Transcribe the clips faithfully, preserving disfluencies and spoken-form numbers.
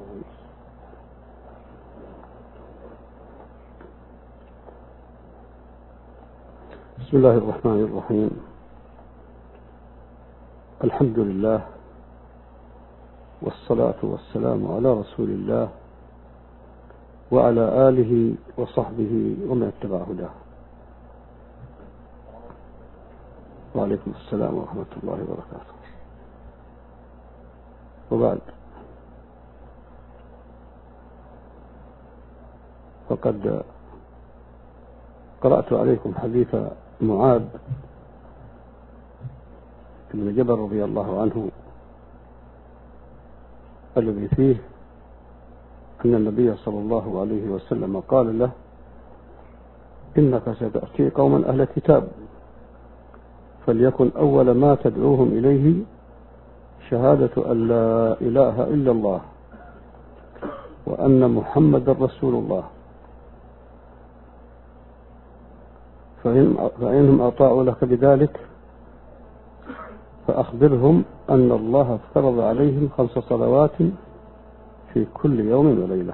بسم الله الرحمن الرحيم. الحمد لله والصلاة والسلام على رسول الله وعلى آله وصحبه ومن اتبع هداه. وعليكم السلام ورحمة الله وبركاته. وبعد، فقد قرأت عليكم حديث معاذ بن جبل رضي الله عنه الذي فيه أن النبي صلى الله عليه وسلم قال له: إنك ستأتي قوما أهل كتاب، فليكن أول ما تدعوهم إليه شهادة أن لا إله إلا الله وأن محمد رسول الله، فإنهم أطاعوا لك بذلك فأخبرهم أن الله افترض عليهم خمس صلوات في كل يوم وليلة،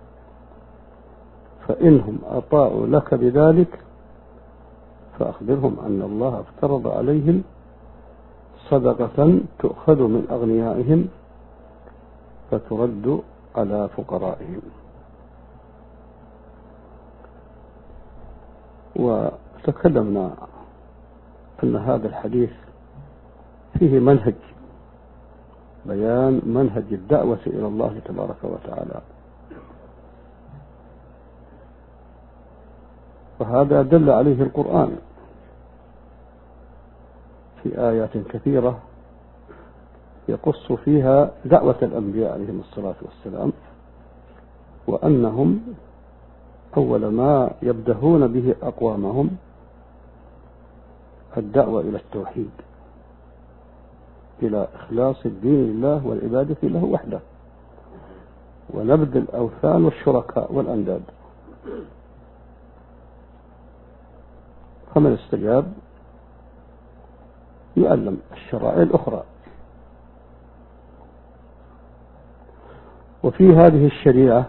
فإنهم أطاعوا لك بذلك فأخبرهم أن الله افترض عليهم صدقة تؤخذ من أغنيائهم فترد على فقرائهم. وتكلمنا أن هذا الحديث فيه منهج، بيان منهج الدعوة إلى الله تبارك وتعالى، وهذا دل عليه القرآن في آيات كثيرة يقص فيها دعوة الأنبياء عليهم الصلاة والسلام، وأنهم أول ما يبدأون به أقوامهم الدعوة إلى التوحيد، إلى إخلاص الدين لله والعبادة له وحده، ونبذ الأوثان والشركاء والأنداد. فمن استجاب يعلم الشرائع الأخرى. وفي هذه الشريعة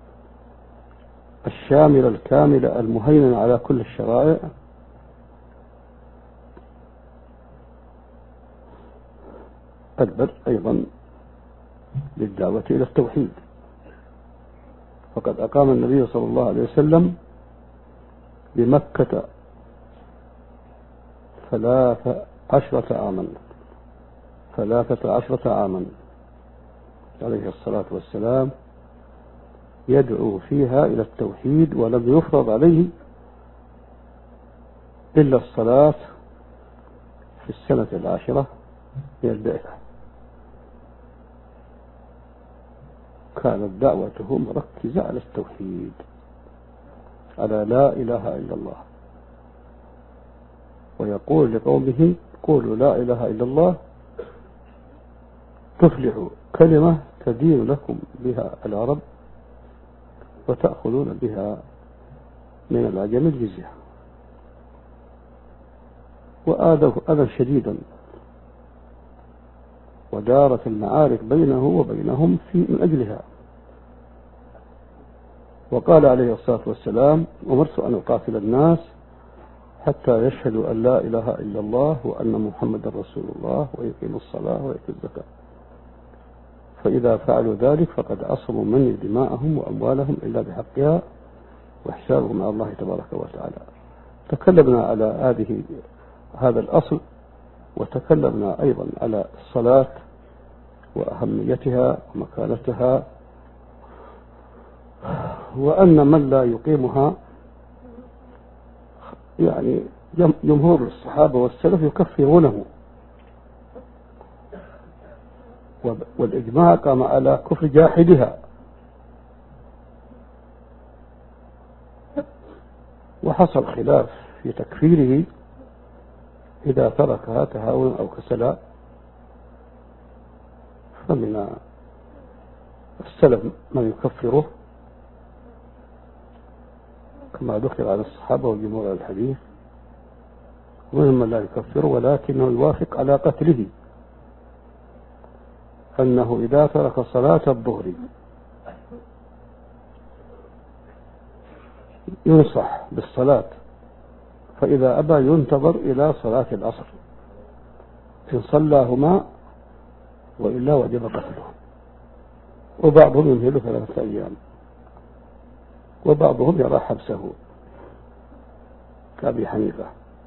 الشاملة الكاملة المهيمنة على كل الشرائع البدء أيضا للدعوة إلى التوحيد، فقد أقام النبي صلى الله عليه وسلم بمكة ثلاث عشرة عاما ثلاثة عشرة عاما عليه الصلاة والسلام يدعو فيها إلى التوحيد، ولم يفرض عليه إلا الصلاة في السنة العاشرة من البعثة. كانت دعوته مركزة على التوحيد، على لا إله إلا الله، ويقول لقومه: قولوا لا إله إلا الله تفلحوا، كلمة تدين لكم بها العرب وتأخذون بها من العجم الجزية. وآذوا أذى شديدا، ودارت المعارك بينه وبينهم في من أجلها. وقال عليه الصلاة والسلام: أمرت أن أقاتل الناس حتى يشهدوا أن لا إله إلا الله وأن محمد رسول الله ويقيموا الصلاة ويؤتوا الزكاة، فإذا فعلوا ذلك فقد عصموا مني دماءهم وأموالهم إلا بحقها وحسابهم على الله تبارك وتعالى. تكلمنا على هذه هذا الأصل، وتكلمنا أيضا على الصلاة وأهميتها ومكانتها، وأن من لا يقيمها يعني جمهور الصحابة والسلف يكفرونه، والإجماع قام على كفر جاحدها. وحصل خلاف في تكفيره إذا تركها تهاونا أو كسلا، فمن السلف من يكفره كما ذكر عن الصحابة والجمهور الحديث، ومنهم من لا يكفره ولكنه يوافق على قتله، أنه إذا ترك صلاة الظهر ينصح بالصلاة، فإذا أبى ينتظر إلى صلاة العصر، إن صلاهما وإلا وجب قتله. وبعضهم يمهل ثلاثة أيام، وبعضهم يرى حبسه كأبي حنيفة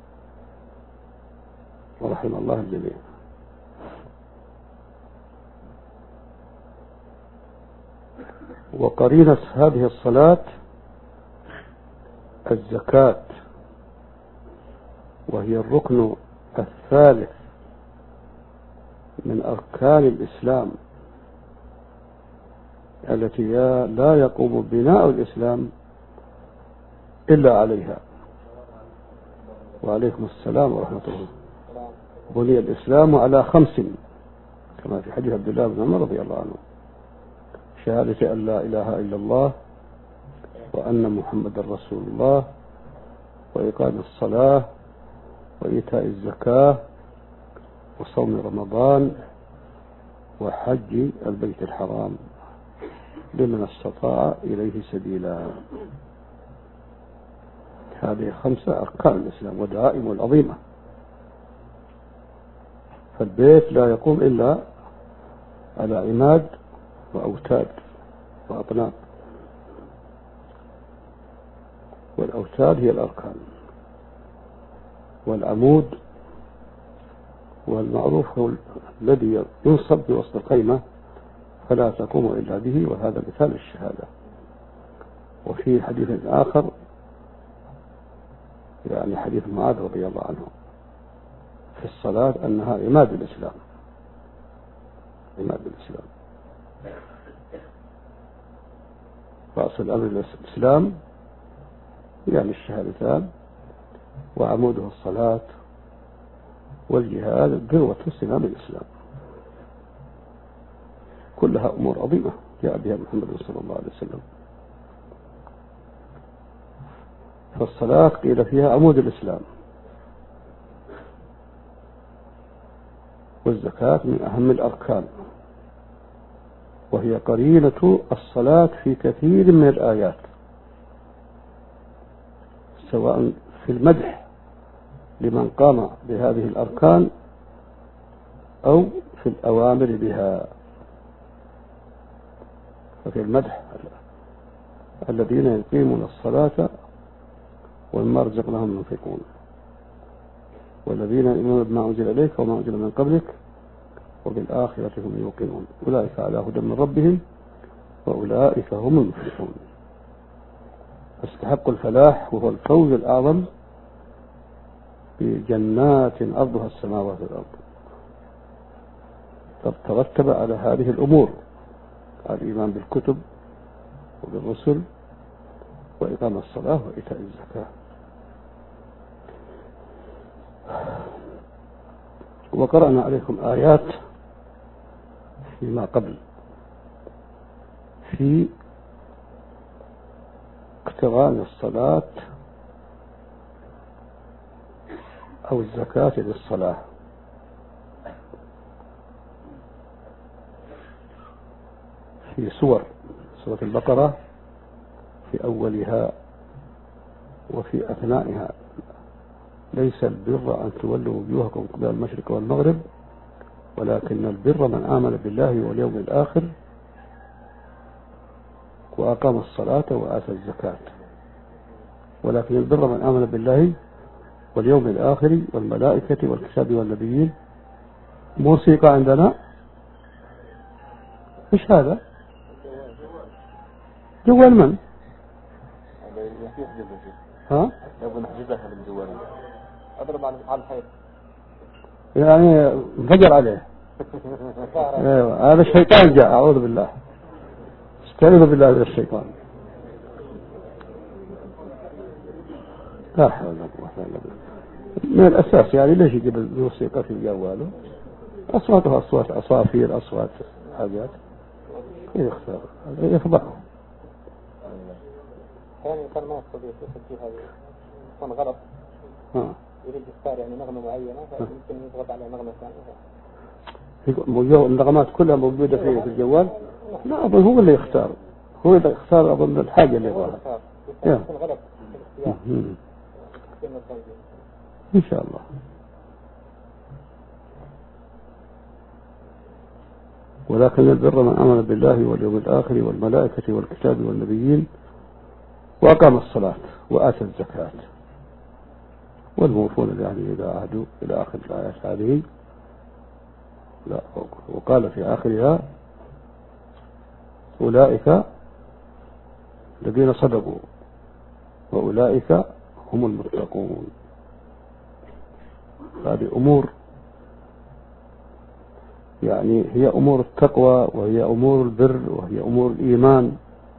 ورحم الله الجميع. وقرينة هذه الصلاة الزكاة، وهي الركن الثالث من أركان الإسلام التي لا يقوم بناء الإسلام إلا عليها. وعليكم السلام ورحمة الله. بني الإسلام على خمس كما في حديث عبد الله بن عمر رضي الله عنه: شهادة أن لا إله إلا الله وأن محمد رسول الله، وإقام الصلاة، وإيتاء الزكاة، وصوم رمضان، وحج البيت الحرام لمن استطاع إليه سبيلا. هذه خمسة أركان الإسلام ودعائم العظيمة، فالبيت لا يقوم إلا على عماد وأوتاد وأطناب، والأوتاد هي الأركان، والعمود والمعروف هو الذي ينصب بوسط القيمة فلا تقوم إلا به، وهذا مثال الشهادة. وفي حديث آخر يعني حديث معاذ رضي الله عنه في الصلاة أنها عماد الإسلام، عماد الإسلام، رأس الأمر الإسلام يعني الشهادتان، وعموده الصلاة، والجهاد ذروة سنام الإسلام. كلها أمور عظيمة جاء بها محمد صلى الله عليه وسلم. فالصلاة قيل فيها عمود الإسلام، والزكاة من أهم الأركان، وهي قرينة الصلاة في كثير من الآيات، سواء في المدح لمن قام بهذه الأركان أو في الأوامر بها. ففي المدح الذين يقيمون الصلاة ومما رزقناهم ينفقون، والذين يؤمنون بما أنزل إليك وما أنزل من قبلك وبالآخرة هم يوقنون، أولئك على هدى من ربهم وأولئك هم المفلحون. استحق الفلاح وهو الفوز الأعظم بجنات أرضها السماوات والأرض. ترتب على هذه الأمور: الإيمان بالكتب وبالرسل، وإقام الصلاة، وإيتاء الزكاة. وقرأنا عليكم آيات فيما قبل في اقتران الصلاة أو الزكاة للصلاة. في سور سورة البقرة في أولها وفي أثنائها: ليس البر أن تولوا وجوهكم قبل المشرق والمغرب ولكن البر من آمن بالله واليوم الآخر وأقام الصلاة وآتى الزكاة. ولكن البر من آمن بالله واليوم الآخر والملائكة والكتاب والنبيين. موسيقى عندنا إيش هذا؟ جوال من؟ ها؟ يبغى نحجزها من جوالي. أضرب على الحيط. يعني انفجر عليه. ايوه هذا الشيطان جاء، أعوذ بالله. استعيذ بالله من الشيطان. لا حول ولا قوة إلا بالله. من الأساس يعني ليش يجيب الموسيقى في جواله؟ أصواتها أصوات عصافير، أصوات حاجات. يختار يفضحه. يعني كان ما يقصد يتصل فيها يكون غلط. ها. يريد يختار يعني نغمة معينة فيمكن يضغط على نغمة ثانية. موجود النغمات كلها موجودة في الجوال؟ لا أظن هو اللي يختار، هو اللي يختار أظن الحاجة اللي يبغاها. يكون غلط إن شاء الله. ولكن البر من آمن بالله واليوم الآخر والملائكة والكتاب والنبيين وأقام الصلاة وآتى الزكاة والموفون يعني إذا عهدوا إلى آخر الآيات هذه. لا، وقال في آخرها أولئك الذين صدقوا وأولئك هم المتقون. هذه أمور يعني هي أمور التقوى وهي أمور البر وهي أمور الإيمان،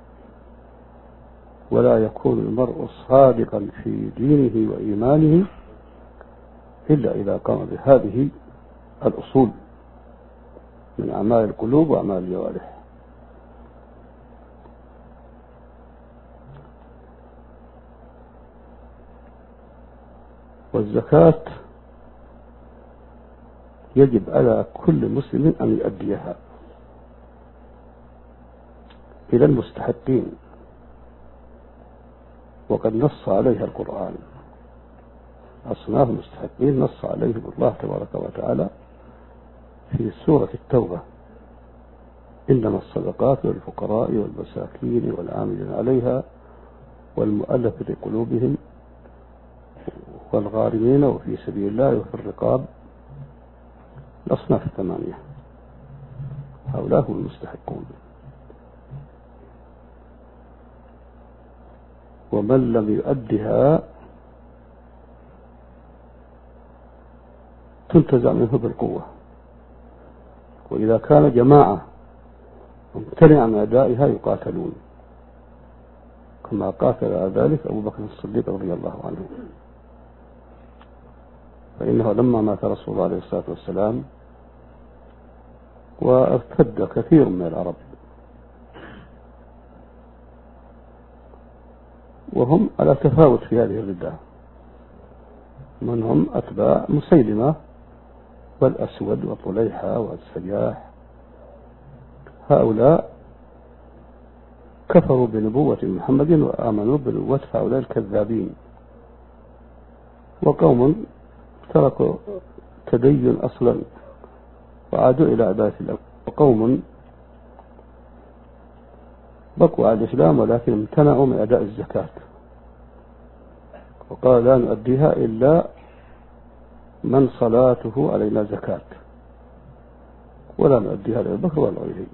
ولا يكون المرء صادقا في دينه وإيمانه إلا إذا قام بهذه الأصول من أعمال القلوب وأعمال الجوارح. والزكاة يجب على كل مسلم أن يؤديها إلى المستحقين، وقد نص عليها القرآن. أصناف المستحقين نص عليهم الله تبارك وتعالى في سورة التوبة: إنما الصدقات للفقراء والمساكين والعاملين عليها والمؤلفة قلوبهم والغارمين وفي سبيل الله وفي الرقاب. الأصناف الثمانية هؤلاء هم المستحقون. ومن لم يؤدها تنتزع منه بالقوة، وإذا كان جماعة ممتنع من أدائها يقاتلون، كما قاتل على ذلك أبو بكر الصديق رضي الله عنه، فإنه لما مات رسول الله عليه الصلاة والسلام وارتد كثير من العرب وهم على تفاوت في هذه الردة، منهم أتباع مسيلمة والأسود وطليحة والسجاح. هؤلاء كفروا بنبوة محمد وآمنوا بنبوة هؤلاء الكذابين. وقوم تركوا تدين أصلا وعادوا إلى عبادة الله، وقوم بقوا على الإسلام ولكن امتنعوا من أداء الزكاة وقال لا نؤديها إلا من صلاته علينا زكاة، ولا نؤديها لأبي بكر ولا غيره.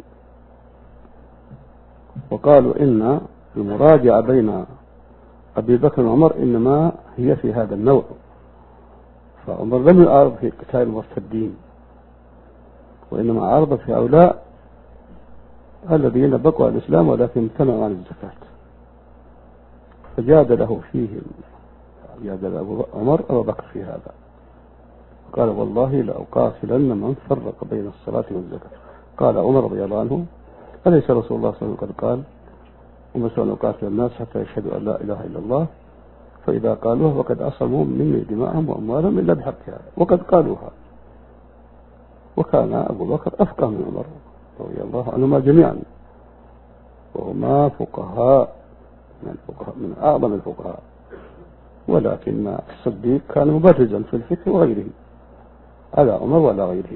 وقالوا إن المراجعة بين أبي بكر وعمر إنما هي في هذا النوع، فعمر لم يعارض في قتال المرتدين، وإنما عارض في هؤلاء الذين بقوا على الإسلام ولكن امتنعوا عن الزكاة. فجادله فيهم جادل أبو عمر أبو بكر في هذا، قال والله لأقاتلن من فرق بين الصلاة والزكاة. قال عمر رضي الله عنه: أليس رسول الله صلى الله عليه وسلم قد قال: أمرت أن أقاتل الناس حتى يشهدوا أن لا إله إلا الله فإذا قالوها فقد عصموا مني دماءهم وأموالهم إلا بحقها، وقد قالوها. وكان أبو بكر أفقه من عمر رضي الله عنهما جميعا، وهما فقهاء من, فقهاء من أعظم الفقهاء، ولكن الصديق كان مبرزا في الفقه وغيره على عمر ولا غيره.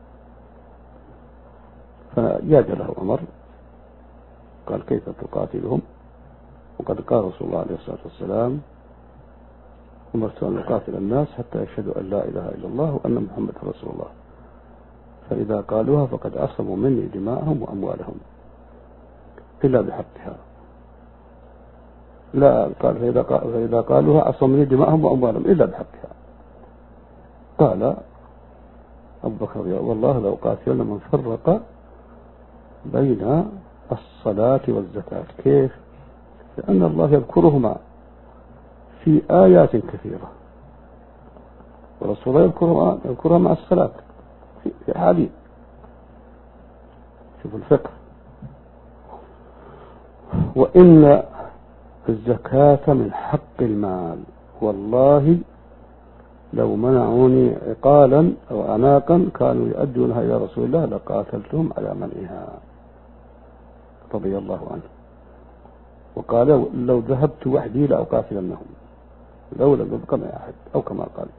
فجادله عمر قال: كيف تقاتلهم وقد قال رسول الله عليه الصلاة والسلام: أمرت أن أقاتل الناس حتى يشهدوا أن لا إله إلا الله وأن محمد رسول الله فإذا قالوها فقد عصموا مني دماءهم وأموالهم إلا بحقها. لا قال فإذا, فإذا قالوها عصموا مني دماءهم وأموالهم إلا بحقها. قال أبو بكر: والله لو قاتلنا من فرق بين الصلاة والزكاة. كيف؟ لأن الله يذكرهما في آيات كثيرة، ورسول الله يذكرها, يذكرها مع الصلاة في أحاديث. شوف الفقه. وإن الزكاة من حق المال، والله لو منعوني عقالا أو عناقا كانوا يؤدونها إلى رسول الله لقاتلتهم على منعها رضي الله عنه. وقال لو ذهبت وحدي لأقاتلنهم لو لم يبق معي أحد أو كما قال.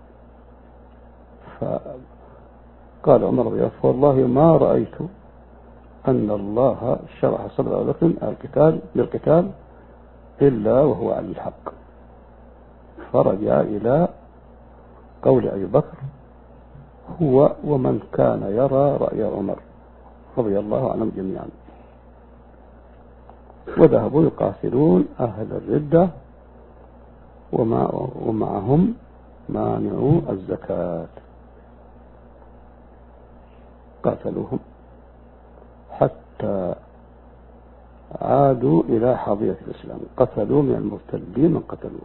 فقال عمر رضي الله عنه والله ما رأيت أن الله شرح صدر أبي بكر القتال للقتال إلا وهو على الحق. فرجع إلى قول أبي بكر هو ومن كان يرى رأي عمر رضي الله عنهم جميعا، وذهبوا يقاتلون أهل الردة ومعهم مانعوا الزكاة. قاتلوهم حتى عادوا إلى حظيرة الإسلام، قتلوا من المرتدين من قتلوا،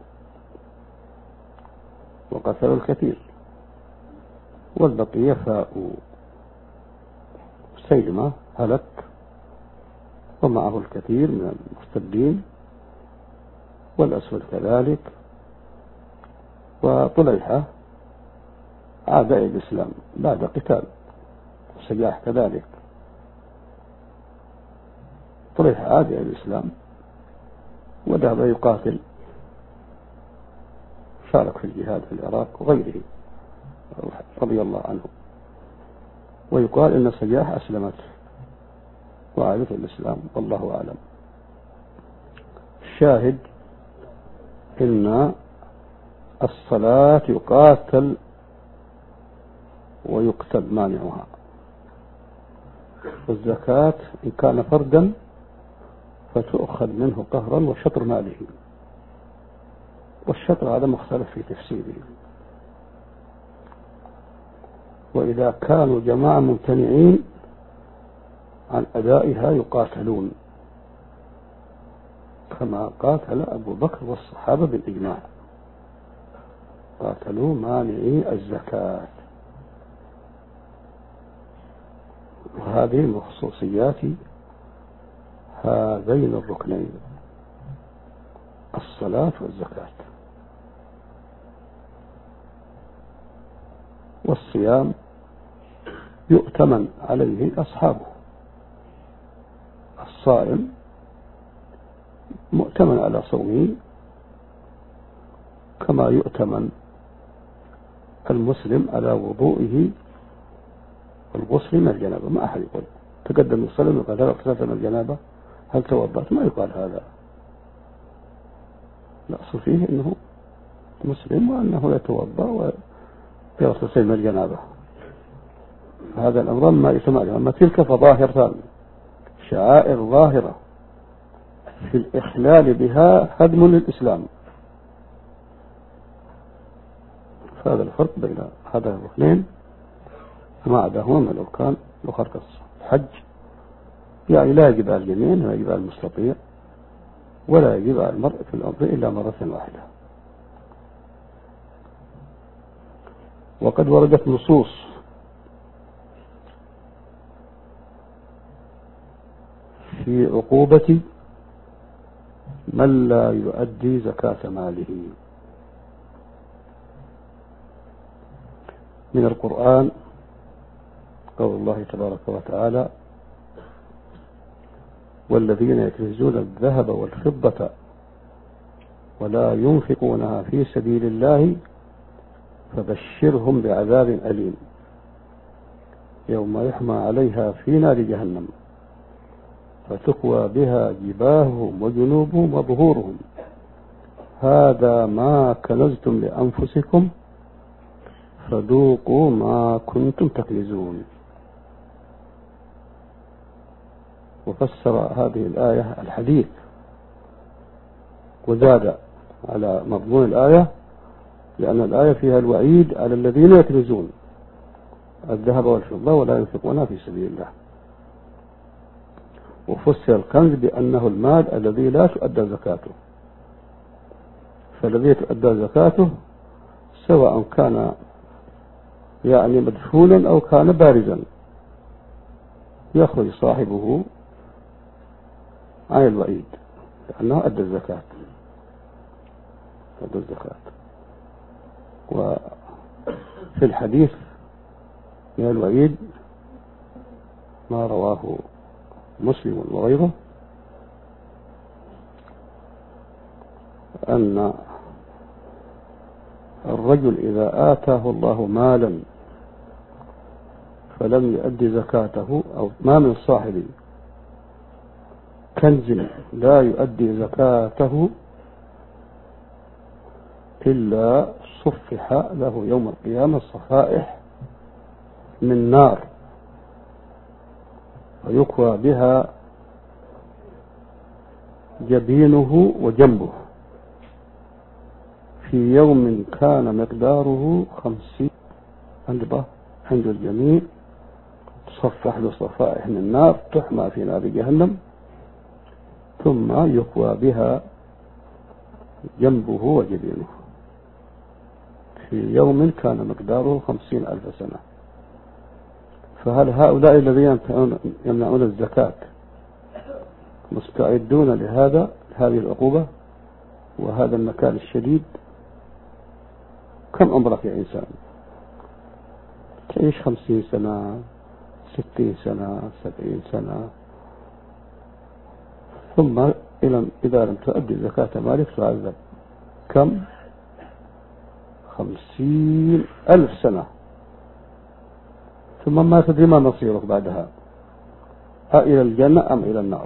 وقتلوا الكثير، والبقية فاءوا. سيلمة هلك ومعه الكثير من المرتدين، والأسود كذلك، وطليحة عاد إلى الإسلام بعد قتال، وسجاح كذلك. طليحة عاد إلى الإسلام وذهب يقاتل، شارك في الجهاد في العراق وغيره رضي الله عنه. ويقال إن سجاح أسلمت وعادت الإسلام والله أعلم. الشاهد إن الصلاة يقاتل ويقتل مانعها، والزكاة إن كان فردا فتؤخذ منه قهرا وشطر ماله، والشطر هذا مختلف في تفسيره. وإذا كانوا جماعة ممتنعين عن أدائها يقاتلون كما قاتل أبو بكر والصحابة بالإجماع، قاتلوا مانعي الزكاة. وهذه من خصوصيات هذين الركنين الصلاة والزكاة. والصيام يؤتمن عليه أصحابه، الصائم مؤتمن على صومه كما يؤتمن المسلم على وضوئه والغسل من الجنابة. ما أحد يقول تقدم الصلاة وقال هل اغتسلت من الجنابة هل توضأت، ما يقال هذا. الأصل فيه أنه مسلم وأنه يتوضأ ويغتسل من الجنابة. هذا الأمر ما يسمى. أما تلك فظاهرة شعائر ظاهرة في الإخلال بها هدم للإسلام. فهذا الفرق بين هذا الركنين ما عداهما من الأركان الأخرى الحج، يعني لا يجب على الجميع ولا يجب على المستطيع ولا يجب على المرء في الأرض إلا مرة واحدة. وقد وردت نصوص في عقوبة من لا يؤدي زكاة ماله من القرآن. قول الله تبارك وتعالى والذين يكنزون الذهب والفضة ولا ينفقونها في سبيل الله فبشرهم بعذاب أليم يوم يحمى عليها في نار جهنم فتكوى بها جباههم وجنوبهم وظهورهم هذا ما كنزتم لأنفسكم فذوقوا ما كنتم تكنزون. وفسر هذه الآية الحديث وزاد على مضمون الآية، لأن الآية فيها الوعيد على الذين يكنزون الذهب والفضة ولا ينفقونها في سبيل الله. وفسر الكنز بأنه المال الذي لا تؤدى زكاته، فالذي تؤدى زكاته سواء كان يعني مدفونا أو كان بارزا يخرج صاحبه عن الوعيد لأنه أدى الزكاة أدى الزكاة. وفي الحديث من الوعيد ما رواه مسلم وغيره أن الرجل إذا آتاه الله مالا فلم يؤدي زكاته، أو ما من صاحب كنز لا يؤدي زكاته إلا صفح له يوم القيامة صفائح من نار ويكوى بها جبينه وجنبه في يوم كان مقداره خمسين أنبة عند الجميع. تصفح له صفائح من النار تحمى في نار جهنم، ثم يكوى بها جنبه وجبينه في يوم كان مقداره خمسين ألف سنة. فهل هؤلاء الذين يمنعون الزكاة مستعدون لهذا هذه العقوبة وهذا المكان الشديد؟ كم عمرك يا إنسان؟ تعيش خمسين سنة، ستين سنة، سبعين سنة، ثم إذا لم تؤدي زكاة مالك تعذب كم؟ خمسين ألف سنة، ثم ما تدري ما مصيرك بعدها، أإلى الجنة أم إلى النار؟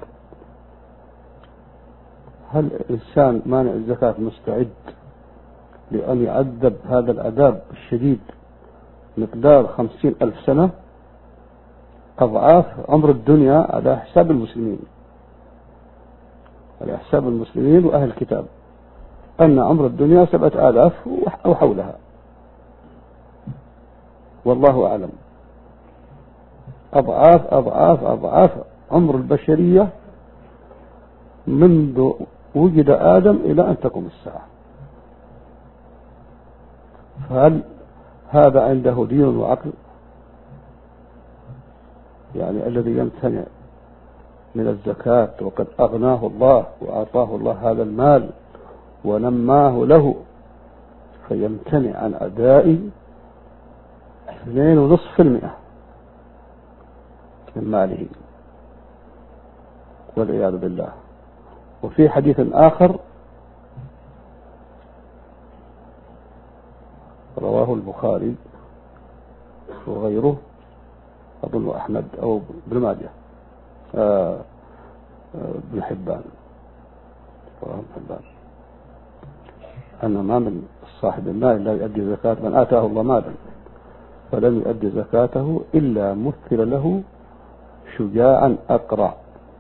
هل الإنسان مانع الزكاة مستعد لأن يعذب هذا العذاب الشديد مقدار خمسين ألف سنة، أضعاف عمر الدنيا على حساب المسلمين، على حساب المسلمين وأهل الكتاب، أن عمر الدنيا سبعة آلاف أو حولها، والله أعلم. أضعاف أضعاف أضعاف عمر البشرية منذ وجد آدم إلى أن تقوم الساعة. فهل هذا عنده دين وعقل؟ يعني الذي يمتنع من الزكاة وقد أغناه الله وأعطاه الله هذا المال ونماه له، فيمتنع عن أداء اثنين ونصف في المئة من ماله، والعياذ بالله. وفي حديث آخر رواه البخاري وغيره، أظن أحمد أو ابن ماجه، آه ابن حبان، ابن حبان، أن ما من صاحب المال لا يؤدي زكاة، من آتاه الله مالا فلم يؤدي زكاته إلا مثل له شجاعا أقرع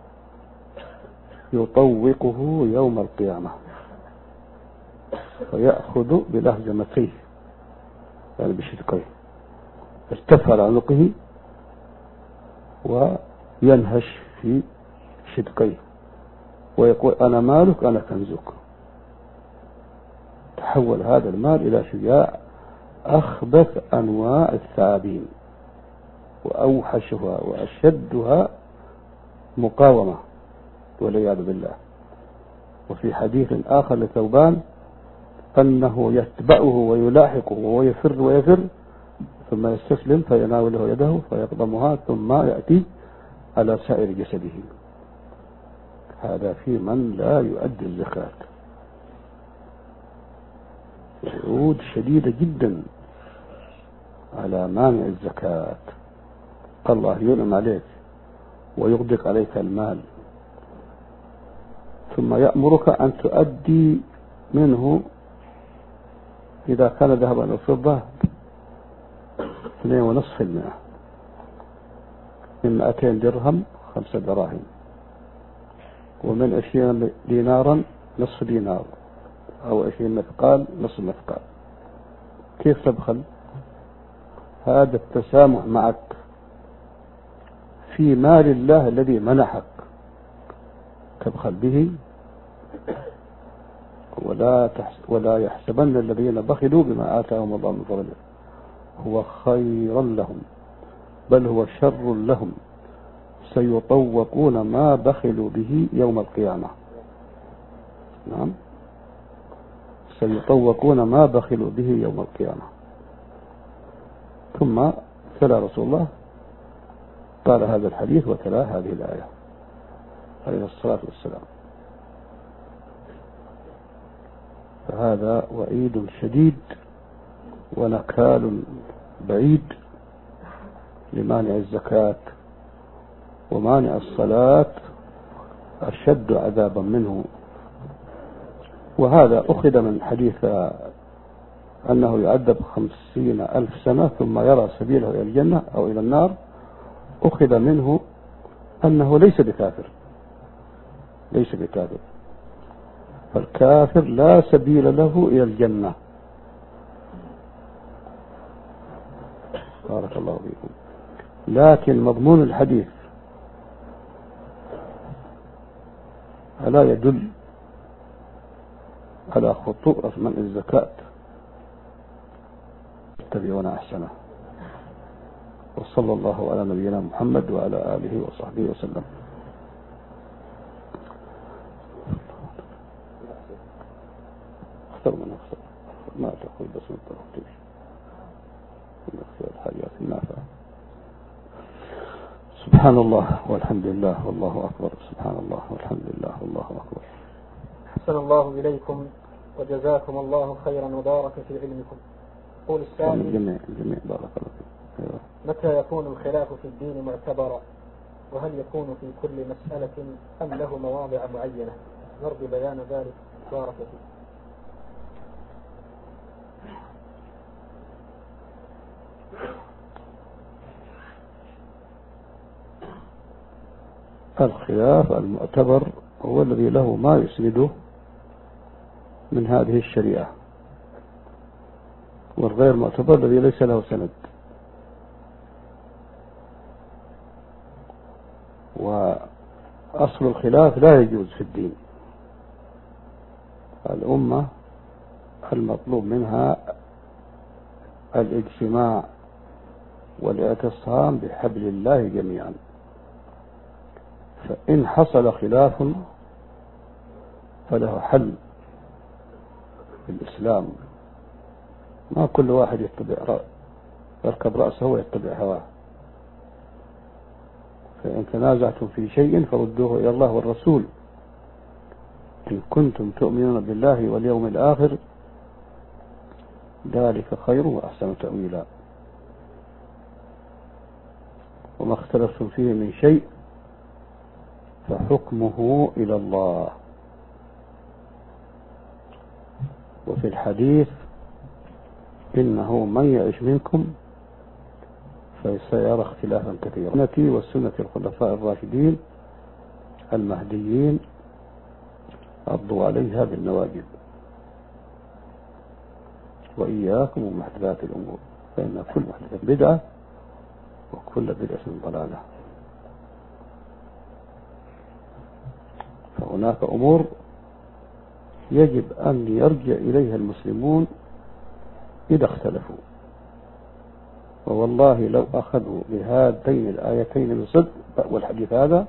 يطوقه يوم القيامة فيأخذ بلهجمتيه، يعني بشدقيه، ارتفع على عنقه وينهش في شدقيه ويقول أنا مالك أنا كنزك. تحول هذا المال إلى شجاع أخبث أنواع الثعابين وأوحشها وأشدها مقاومة، والعياذ بالله. وفي حديث آخر لثوبان أنه يتبعه ويلاحقه ويفر ويفر ثم يستسلم فيناوله يده فيقضمها ثم يأتي على سائر جسده. هذا في من لا يؤدي الزكاة، وعود شديدة جدا على مانع الزكاة. الله ينعم عليك ويغدق عليك المال ثم يأمرك أن تؤدي منه إذا كان ذهبا أو فضة اثنين ونصف المئة، من مئتين درهم خمسة دراهم، ومن عشرين دينارا نصف دينار، أو عشرين مثقال نصف مثقال. كيف تبخل؟ هذا التسامح معك في مال الله الذي منحك، تبخل به. ولا ولا يحسبن الذين بخلوا بما آتاهم الله من فضله هو خيرا لهم بل هو شر لهم سيطوقون ما بخلوا به يوم القيامة. نعم، سيطوقون ما بخلوا به يوم القيامة. ثم تلا رسول الله قال هذا الحديث وتلا هذه الآية عليه الصلاة والسلام. فهذا وعيد شديد ونكال بعيد لمانع الزكاة، ومانع الصلاة أشد عذابا منه. وهذا أخذ من حديث أنه يعذب خمسين ألف سنة ثم يرى سبيله إلى الجنة أو إلى النار، أخذ منه أنه ليس بكافر، ليس بكافر، فالكافر لا سبيل له إلى الجنة. بارك الله فيكم. لكن مضمون الحديث ألا يدل على خطورة منع الزكاة؟ اتبعون أحسنه. وصلى الله على نبينا محمد وعلى آله وصحبه وسلم. اختر من اختر ما تقول بس من تختيش من اختيار الحاجات النافعة. سبحان الله والحمد لله والله أكبر. سبحان الله والحمد لله والله أكبر. أحسن الله إليكم وجزاكم الله خيرا وبارك في علمكم. قول السائل: الجميع الجميع بارك الله فيكم. أيوة. متى يكون الخلاف في الدين معتبرا؟ وهل يكون في كل مسألة أم له مواضع معينة؟ نرجو بيان ذلك بارك فيكم. الخلاف المعتبر هو الذي له ما يسنده من هذه الشريعة، والغير معتبر الذي ليس له سند. وأصل الخلاف لا يجوز في الدين. الأمة المطلوب منها الاجتماع والاعتصام بحبل الله جميعا، فإن حصل خلاف فله حل في الإسلام. ما كل واحد يتبع يركب رأسه ويتبع هواه. فإن تنازعتم في شيء فردوه إلى الله والرسول إن كنتم تؤمنون بالله واليوم الآخر، ذلك خير وأحسن تأويلا. وما اختلفتم فيه من شيء فحكمه إلى الله. وفي الحديث: إنه من يعش منكم فسيرى اختلافا كثيرا. سنتي وسنة الخلفاء الراشدين المهديين عضوا عليها بالنواجذ، وإياكم ومحدثات الأمور، فإن كل محدثة بدعة وكل بدعة ضلالة. فهناك أمور يجب أن يرجع إليها المسلمون إذا اختلفوا. ووالله لو أخذوا بهاتين الآيتين بصدق والحديث هذا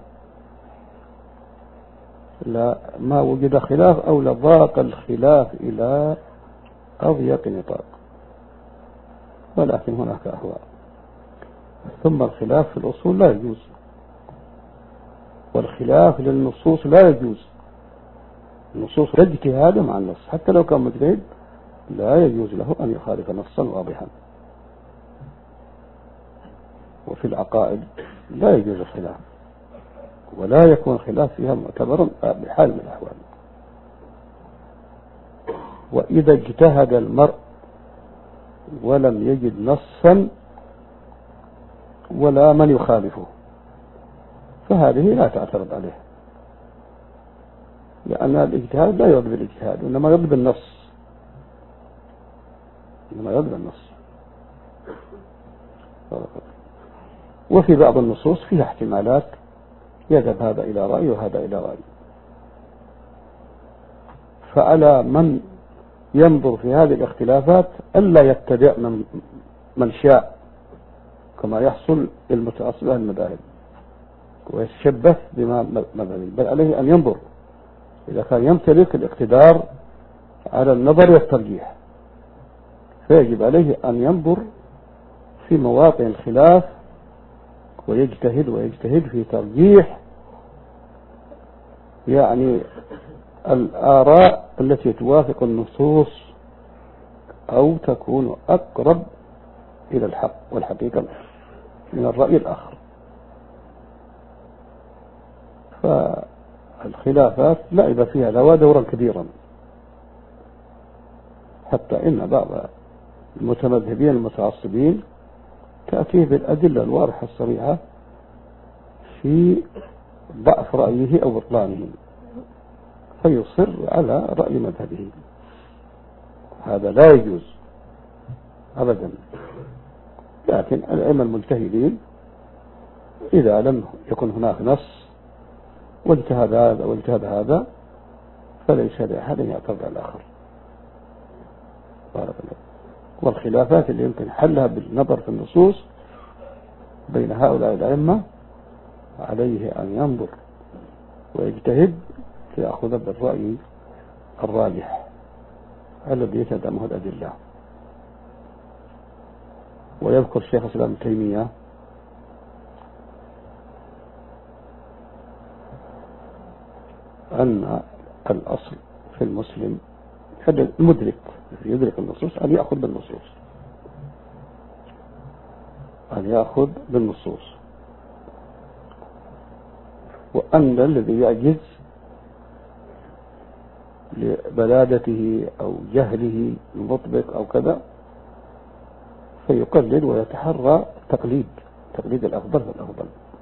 لا ما وجد خلاف، أو لضاق الخلاف إلى أضيق نطاق. ولكن هناك أهواء. ثم الخلاف في الأصول لا يجوز، والخلاف للنصوص لا يجوز. النصوص اجتهاد مع النص، حتى لو كان مجتهد لا يجوز له أن يخالف نصا واضحا. وفي العقائد لا يجوز الخلاف، ولا يكون الخلاف فيها معتبرا بحال من الأحوال. وإذا اجتهد المرء ولم يجد نصا ولا من يخالفه فهذه لا تعترض عليه، لأن الاجتهاد لا يرد بالاجتهاد، إنما يرد بالنص، إنما يرد بالنص. وفي بعض النصوص فيها احتمالات يذهب هذا إلى رأي وهذا إلى رأي. فعلى من ينظر في هذه الاختلافات ألا يتبع من, من شاء كما يحصل للمتعصبة المذاهب ويتشبث بما مذهبه، بل عليه أن ينظر إذا كان يمتلك الاقتدار على النظر والترجيح، فيجب عليه أن ينظر في مواطن الخلاف ويجتهد ويجتهد في ترجيح يعني الآراء التي توافق النصوص أو تكون أقرب إلى الحق والحقيقة من الرأي الآخر. فالخلافات لعب فيها لها دورا كبيرا، حتى إن بعض المتمذهبين المتعصبين تأتيه بالأدلة الواضحة الصريحة في ضعف رأيه أو بطلانه، فيصر على رأي مذهبه. هذا لا يجوز أبدا. لكن الأئمة المجتهدين إذا لم يكن هناك نص واجتهد هذا واجتهد هذا فليس لأحد يعترض على الآخر. بارك الله. والخلافات اللي يمكن حلها بالنظر في النصوص بين هؤلاء الأئمة عليه أن ينظر ويجتهد ليأخذ بالرأي الراجح الذي تدعمه الأدلة. ويذكر الشيخ الإسلام ابن تيمية أن الأصل في المسلم المدرك يدرك النصوص أن يأخذ بالنصوص أن يأخذ بالنصوص وأن الذي يعجز لبلادته أو جهله المطبق أو كذا فيقلد ويتحرى تقليد تقليد الأفضل فالأفضل.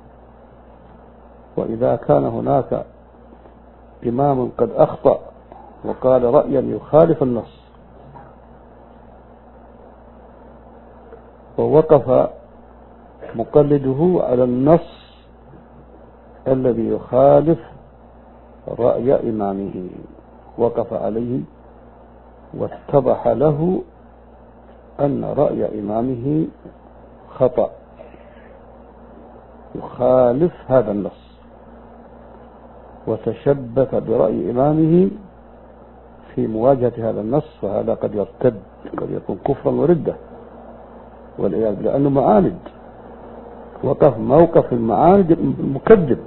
وإذا كان هناك إمام قد أخطأ وقال رأيا يخالف النص ووقف مقلده على النص الذي يخالف رأي إمامه، وقف عليه واتضح له أن رأي إمامه خطأ يخالف هذا النص، وتشبث برأي إمامه في مواجهة هذا النص، فهذا قد يرتد، قد يكون كفرا وردة والعياذ بالله، لأنه معاند، وقف موقف المعاند المكذب.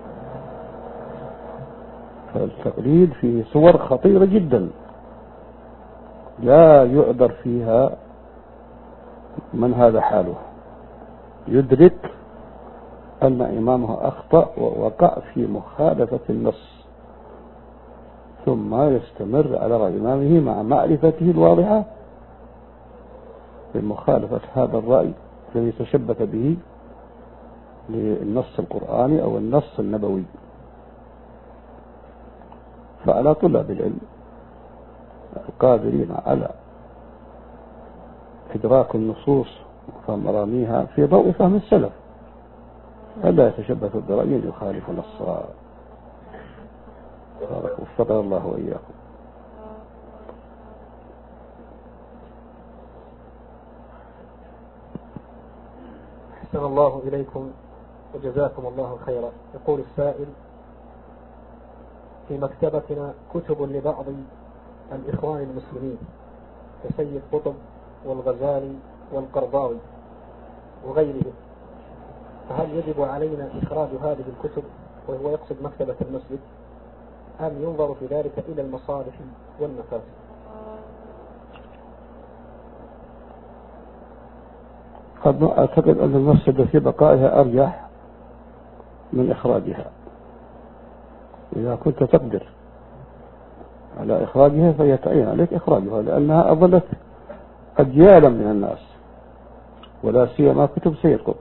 فالتقليد فيه صور خطيرة جدا لا يعذر فيها من هذا حاله، يدرك أن إمامه أخطأ ووقع في مخالفة النص، ثم يستمر على رأي إمامه مع معرفته الواضحة بمخالفة هذا الرأي الذي تشبث به للنص القرآني أو النص النبوي. فعلى طلاب العلم القادرين على إدراك النصوص وفهم مراميها في ضوء فهم السلف ألا يتشبثوا برأي يخالف نصا. وفقنا الله وإياكم. أحسن الله إليكم وجزاكم الله خيرا. يقول السائل: في مكتبتنا كتب لبعض الإخوان المسلمين كسيد قطب والغزالي والقرضاوي وغيرهم، فهل يجب علينا إخراج هذه الكتب، وهو يقصد مكتبة المسجد، أم ينظر في ذلك إلى المصالح والمفاسد؟ قد أعتقد أن المفسدة في بقائها أرجح من إخراجها. إذا كنت تقدر على إخراجها فيتعين عليك إخراجها، لأنها أضلت أجيالا من الناس، ولا سيما كتب سيد قطب.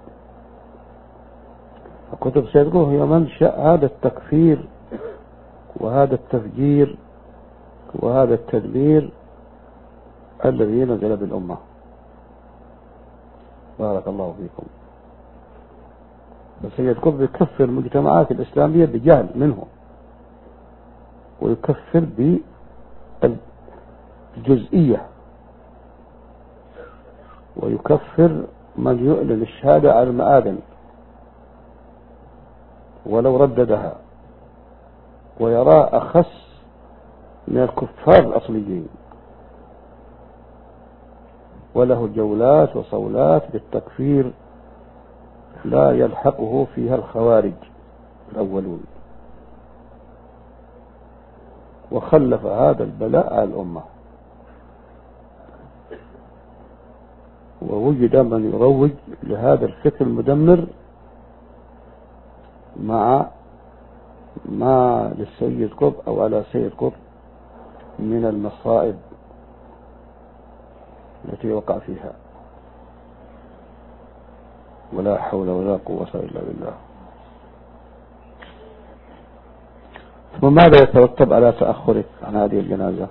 كتب سيد قطب هي منشأ هذا التكفير وهذا التفجير وهذا التدمير الذي نزل بالأمة. بارك الله فيكم. فسيد قطب يكفر المجتمعات الإسلامية بجهل منه، ويكفر بالجزئية، ويكفر من يؤلن الشهادة على المآذن ولو رددها، ويرى أخس من الكفار الأصليين، وله جولات وصولات بالتكفير لا يلحقه فيها الخوارج الأولون. وخلف هذا البلاء على الأمة، ووجد من يروج لهذا الفكر المدمر مع ما للسيد قطب أو على سيد قطب من المصائب التي وقع فيها، ولا حول ولا قوة إلا بالله. ثم ماذا يترتب على تأخرك عن هذه الجنازة؟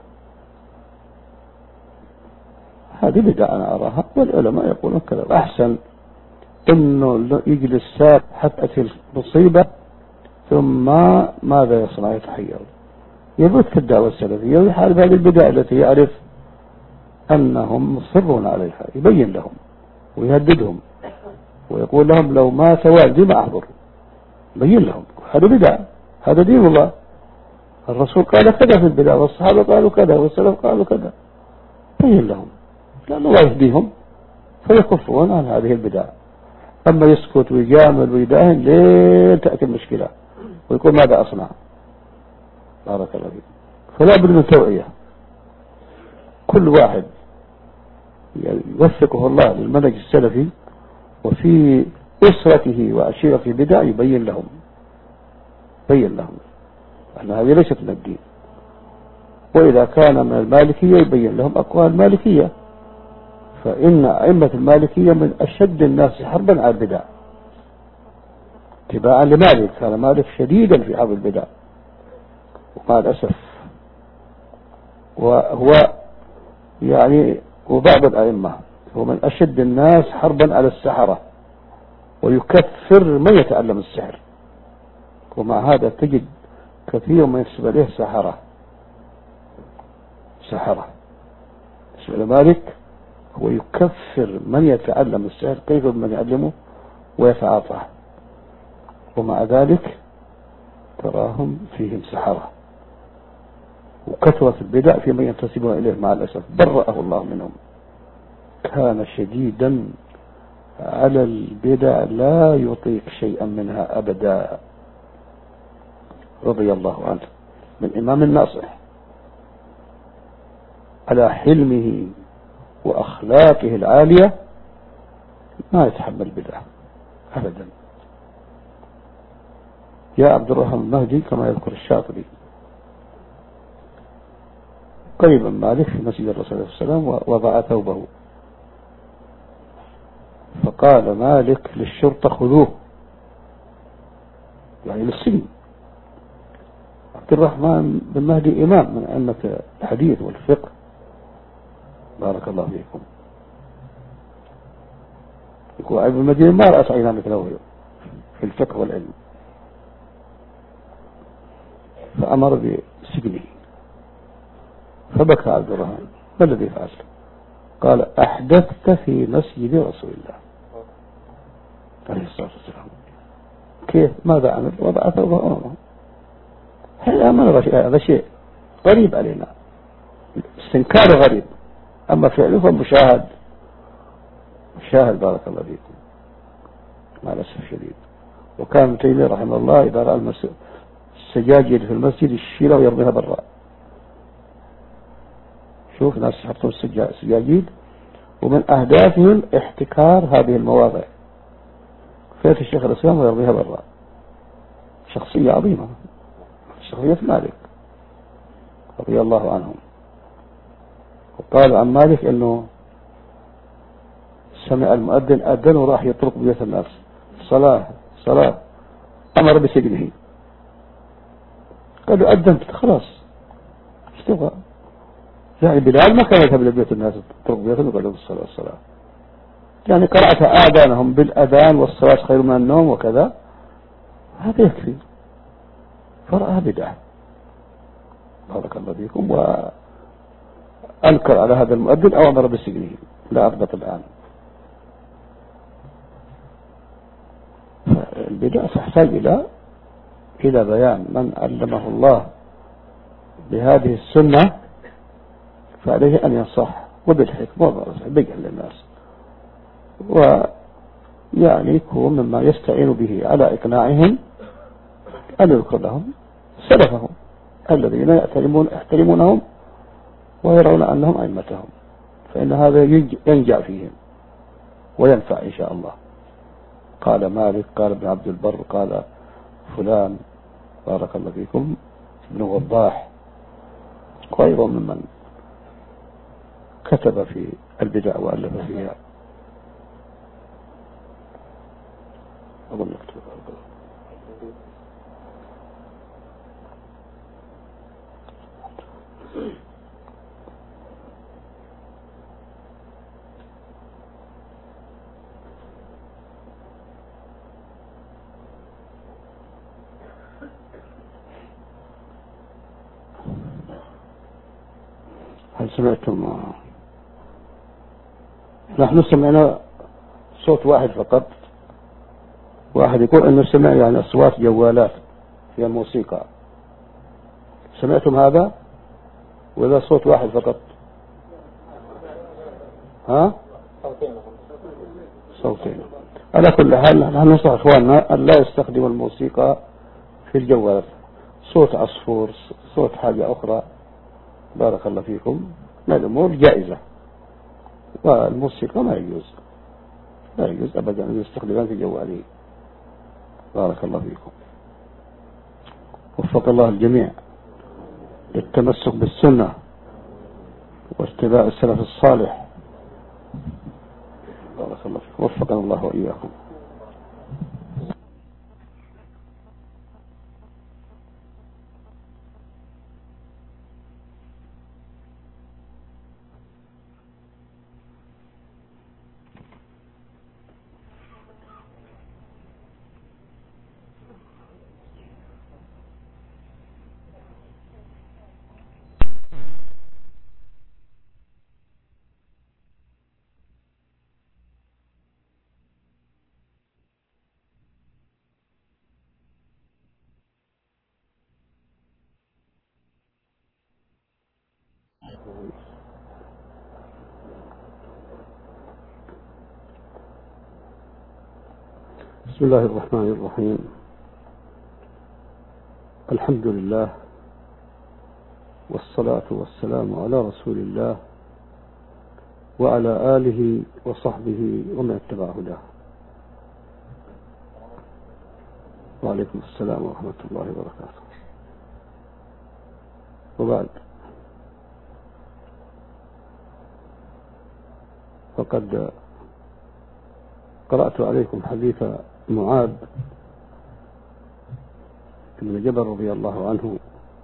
هذه بدعة أنا أراها، والعلماء يقولون كذا. أحسن إنه يجلس ساعة حتى تأتي المصيبة ثم ماذا يصنع؟ يتحير، يبث في الدعوة السلفية ويحارب هذه البدع التي يعرف أنهم مصرون عليها، يبين لهم ويهددهم ويقول لهم لو مات والدي ما أحضر، يبين لهم هذا بدع، هذا دين الله، الرسول قال كذا في البدع، والصحابة قالوا كذا، والسلف قالوا كذا، بين لهم لأن الله يهديهم فيكفون عن هذه البدع. أما يسكت ويجامل ويداهن لين تأتي المشكلة ويقول ماذا أصنع؟ بارك الله فيك. فلا بد من توعية، كل واحد يوفقه الله للمنهج السلفي وفي أسرته وعشيرته بدع يبين لهم، بين لهم أن هذه ليست من الدين. وإذا كان من المالكية يبين لهم أقوال المالكية، فإن أئمة المالكية من أشد الناس حربا على البدع اتباعا لمالك، كان مالك شديدا في حرب البدع ومع الأسف. وهو يعني وبعض الأئمة هو من أشد الناس حربا على السحرة ويكفر من يتعلم السحر، ومع هذا تجد كثير من يحسب عليه سحرة سحرة يحسب مالك هو يكفر من يتعلم السحر كيف من يعلمه ويتعاطاه، ومع ذلك تراهم فيهم سحرة وكثرة البدع في من ينتسبون إليه مع الأسف، برأه الله منهم. كان شديدا على البدع لا يطيق شيئا منها أبدا رضي الله عنه، من إمام الناصح على حلمه وأخلاقه العالية ما يتحمل بدع أبدا. يا عبد الرحمن المهدي كما يذكر الشاطبي قريبا مالك في مسجد الرسول صلى الله عليه وسلم ووضع ثوبه، فقال مالك للشرطة خذوه، يعني للسجن. عبد الرحمن بن مهدي إمام من أئمة الحديث والفقه بارك الله فيكم، يقول ابن المدينة ما رأس عينا مثله في الفقه والعلم، فأمر بسجنه. فبكى عبد الرحمن، ما الذي فعل؟ قال أحدثت في مسجد رسول الله عليه الصلاة والسلام. كيف؟ ماذا عمل؟ وضع ثوبه أمامه. هذا ما نرى، هذا شيء غريب علينا، استنكار غريب، أما فعله فمشاهد مشاهد بارك الله فيكم مع الأسف الشديد. وكان ابن تيمية رحمه الله إذا رأى السجاجيد في المسجد يشيلها ويرميها برا. شوف ناس يحطون السجاجيد ومن أهدافهم احتكار هذه المواضع، فيأتي الشيخ الإسلام ويرميها برا. شخصية عظيمة، شخصية مالك رضي الله عنهم. وقال عن مالك انه سمع المؤذن أذن وراح يطرق بيوت الناس صلاة صلاة، أمر بسجنه. قالوا أذنت خلاص اشتغل، يعني بلال ما كان يذهب لبيوت الناس يطرق بيوتهم وقالوا بالصلاة والصلاة، يعني قرأت آذانهم بالأذان والصلاة خير من النوم وكذا، هذا يكفي. فرأى بدعة بارك الله فيكم، وأنكر على هذا المؤذن أو أمر بسجنه. لا أضبط الآن. البدعة تحتاج إلى إلى بيان. من علمه الله بهذه السنة فعليه أن ينصح وبالحكمة والرزق بيان للناس، ويعني يكون مما يستعين به على إقناعهم أن يذكر لهم سلفهم الذين يحترمون يحترمونهم ويرون أنهم أئمتهم، فإن هذا ينجع فيهم وينفع إن شاء الله. قال مالك، قال ابن عبد البر، قال فلان بارك الله فيكم ابن وضاح خير ممن كتب في البدع وألف فيها. أظن نكتب هل سمعتم؟ نحن سمعنا صوت واحد فقط، واحد يقول أنه سمع يعني أصوات جوالات في الموسيقى. سمعتم هذا؟ ولا صوت واحد فقط؟ ها؟ صوتين. على كل حال نحن ننصح إخواننا أن لا يستخدموا الموسيقى في الجوالات، صوت عصفور، صوت حاجة أخرى بارك الله فيكم من الأمور جائزة، والموسيقى ما يجوز لا يجوز أبدا أن يستخدمها في جواله. بارك الله فيكم. وفق الله الجميع للتمسك بالسنة واتباع السلف الصالح. بارك الله فيكم، وفقنا الله وإياكم. بسم الله الرحمن الرحيم. الحمد لله والصلاة والسلام على رسول الله وعلى آله وصحبه ومن اتبع هداه. وعليكم السلام ورحمة الله وبركاته. وبعد، فقد قرأت عليكم حديث معاذ بن جبل رضي الله عنه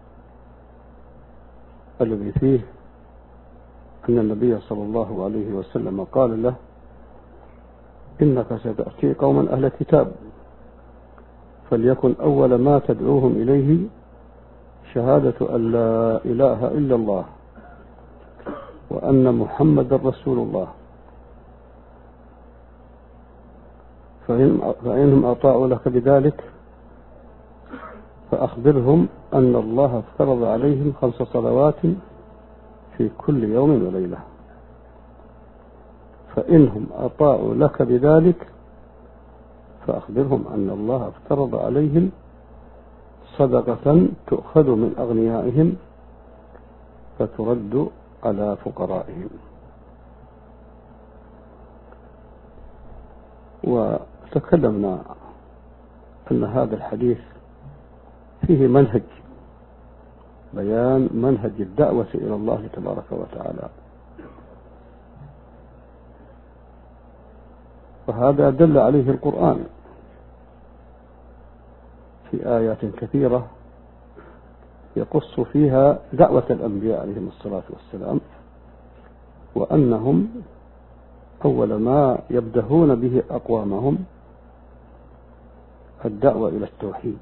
الذي فيه أن النبي صلى الله عليه وسلم قال له: إنك ستأتي قوما أهل كتاب، فليكن أول ما تدعوهم إليه شهادة أن لا إله إلا الله وأن محمد رسول الله، فإنهم أطاعوا لك بذلك فأخبرهم أن الله افترض عليهم خمس صلوات في كل يوم وليلة، فإنهم أطاعوا لك بذلك فأخبرهم أن الله افترض عليهم صدقة تؤخذ من أغنيائهم فترد على فقرائهم. وتكلمنا أن هذا الحديث فيه منهج، بيان منهج الدعوة إلى الله تبارك وتعالى، وهذا دل عليه القرآن في آيات كثيرة يقص فيها دعوة الأنبياء عليهم الصلاة والسلام، وأنهم أول ما يبدأون به أقوامهم الدعوة إلى التوحيد،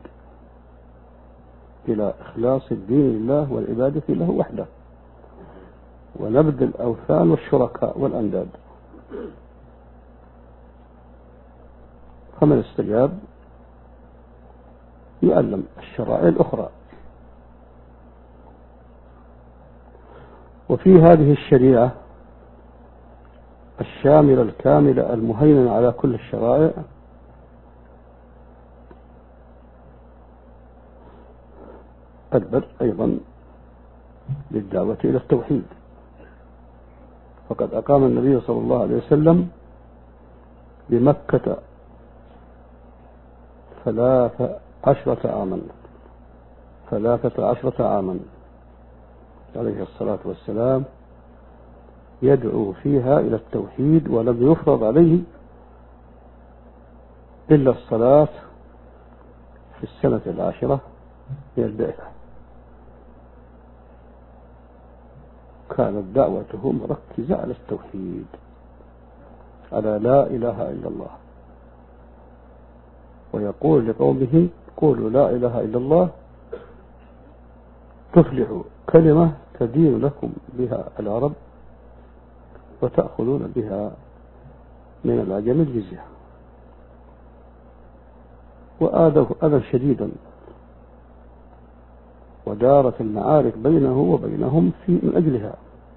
إلى إخلاص الدين لله والعبادة له وحده، ونبذ الأوثان والشركاء والأنداد. فمن استجاب يعلم الشرائع الأخرى. وفي هذه الشريعة الشاملة الكاملة المهيمنة على كل الشرائع فالبدء أيضا للدعوة إلى التوحيد، فقد أقام النبي صلى الله عليه وسلم بمكة ثلاث عشرة عاما ثلاثة عشرة عاما عليه الصلاة والسلام يدعو فيها إلى التوحيد، ولم يفرض عليه إلا الصلاة في السنة العاشرة من البعثة. كانت دعوته مركزة على التوحيد، على لا إله إلا الله، ويقول لقومه قولوا لا إله إلا الله تفلحوا، كلمة تدين لكم بها العرب وتأخذون بها من العجم الجزية. وآذوه أذى شديدا، ودارت المعارك بينه وبينهم في من أجلها.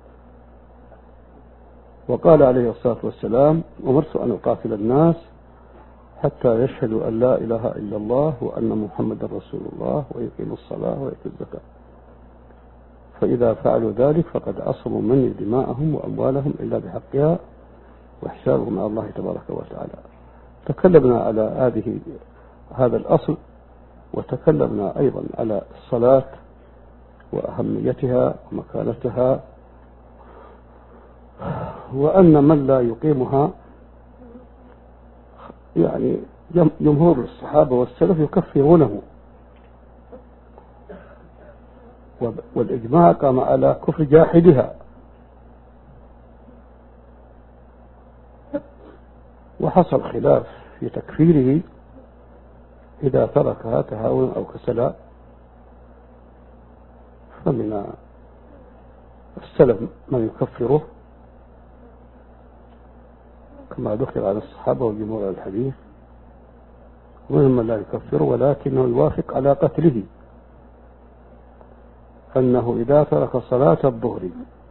وقال عليه الصلاة والسلام أمرت أن أقاتل الناس حتى يشهدوا أن لا إله إلا الله وأن محمد رسول الله ويقيموا الصلاة ويؤتوا الزكاة، فإذا فعلوا ذلك فقد عصموا مني دماءهم وأموالهم إلا بحقها وحسابهم على الله تبارك وتعالى. تكلمنا على هذه هذا الأصل، وتكلمنا أيضا على الصلاة وأهميتها ومكانتها، وأن من لا يقيمها يعني جمهور الصحابة والسلف يكفرونه، والإجماع قام على كفر جاحدها. وحصل خلاف في تكفيره إذا تركها تهاونا أو كسلا، فمن السلف من يكفره كما ذكر عن الصحابة والجمهور على الحديث، ومنهم من لا يكفر ولكنه يوافق على قتله، أنه إذا ترك صلاة الظهر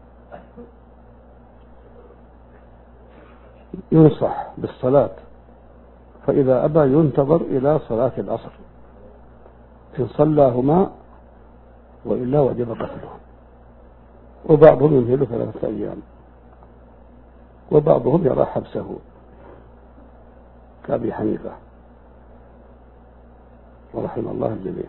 ينصح بالصلاة، فإذا أبى ينتظر إلى صلاة العصر، إن صلاهما وإلا وجب قتله. وبعضهم يمهل ثلاثة أيام، وبعضهم يرى حبسه كأبي حنيفة ورحم الله الجميع.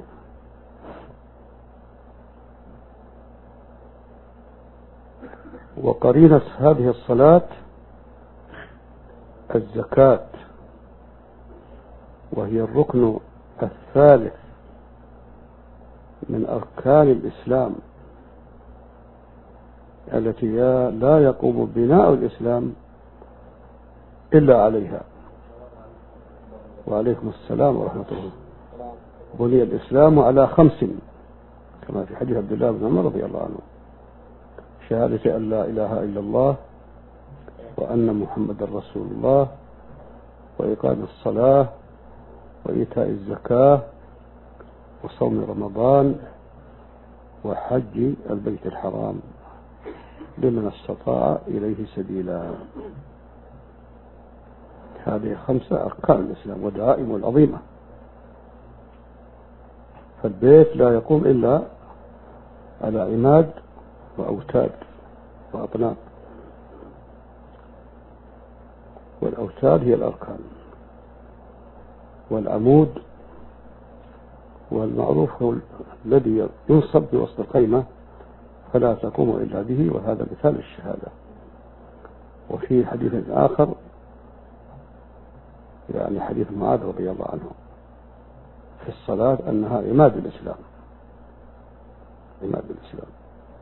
وقرينة هذه الصلاة الزكاة، وهي الركن الثالث من أركان الإسلام التي لا يقوم بناء الإسلام إلا عليها. وعليكم السلام ورحمة الله. بني الإسلام على خمس كما في حديث عبد الله بن عمر رضي الله عنه: شهادة أن لا إله إلا الله وأن محمد رسول الله وإقام الصلاة وإيتاء الزكاة وصوم رمضان وحج البيت الحرام لمن استطاع إليه سبيلا. هذه خمسة أركان الإسلام ودعائم العظيمة، فالبيت لا يقوم إلا على عماد وأوتاد وأطناب، والأوتاد هي الأركان، والعمود والمعروف هو الذي ينصب بوسط القيمة فلا تقوم إلا به، وهذا مثال الشهادة. وفي حديث آخر يعني حديث معاذ رضي الله عنه في الصلاة أنها عماد الإسلام، عماد الإسلام.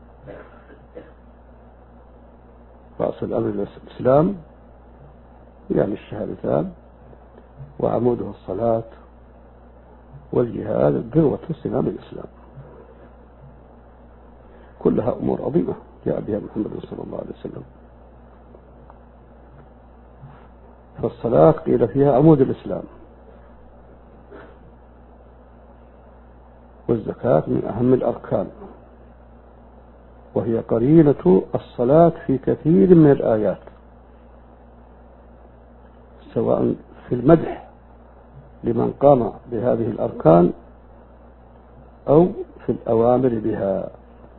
رأس الأمر الإسلام يعني الشهادتان، وعموده الصلاة، والجهاد ذروة سنام الإسلام. كلها أمور عظيمة جاء بها محمد صلى الله عليه وسلم. فالصلاة قيل فيها عمود الإسلام، والزكاة من أهم الأركان، وهي قرينة الصلاة في كثير من الآيات، سواء في المدح لمن قام بهذه الأركان أو في الأوامر بها.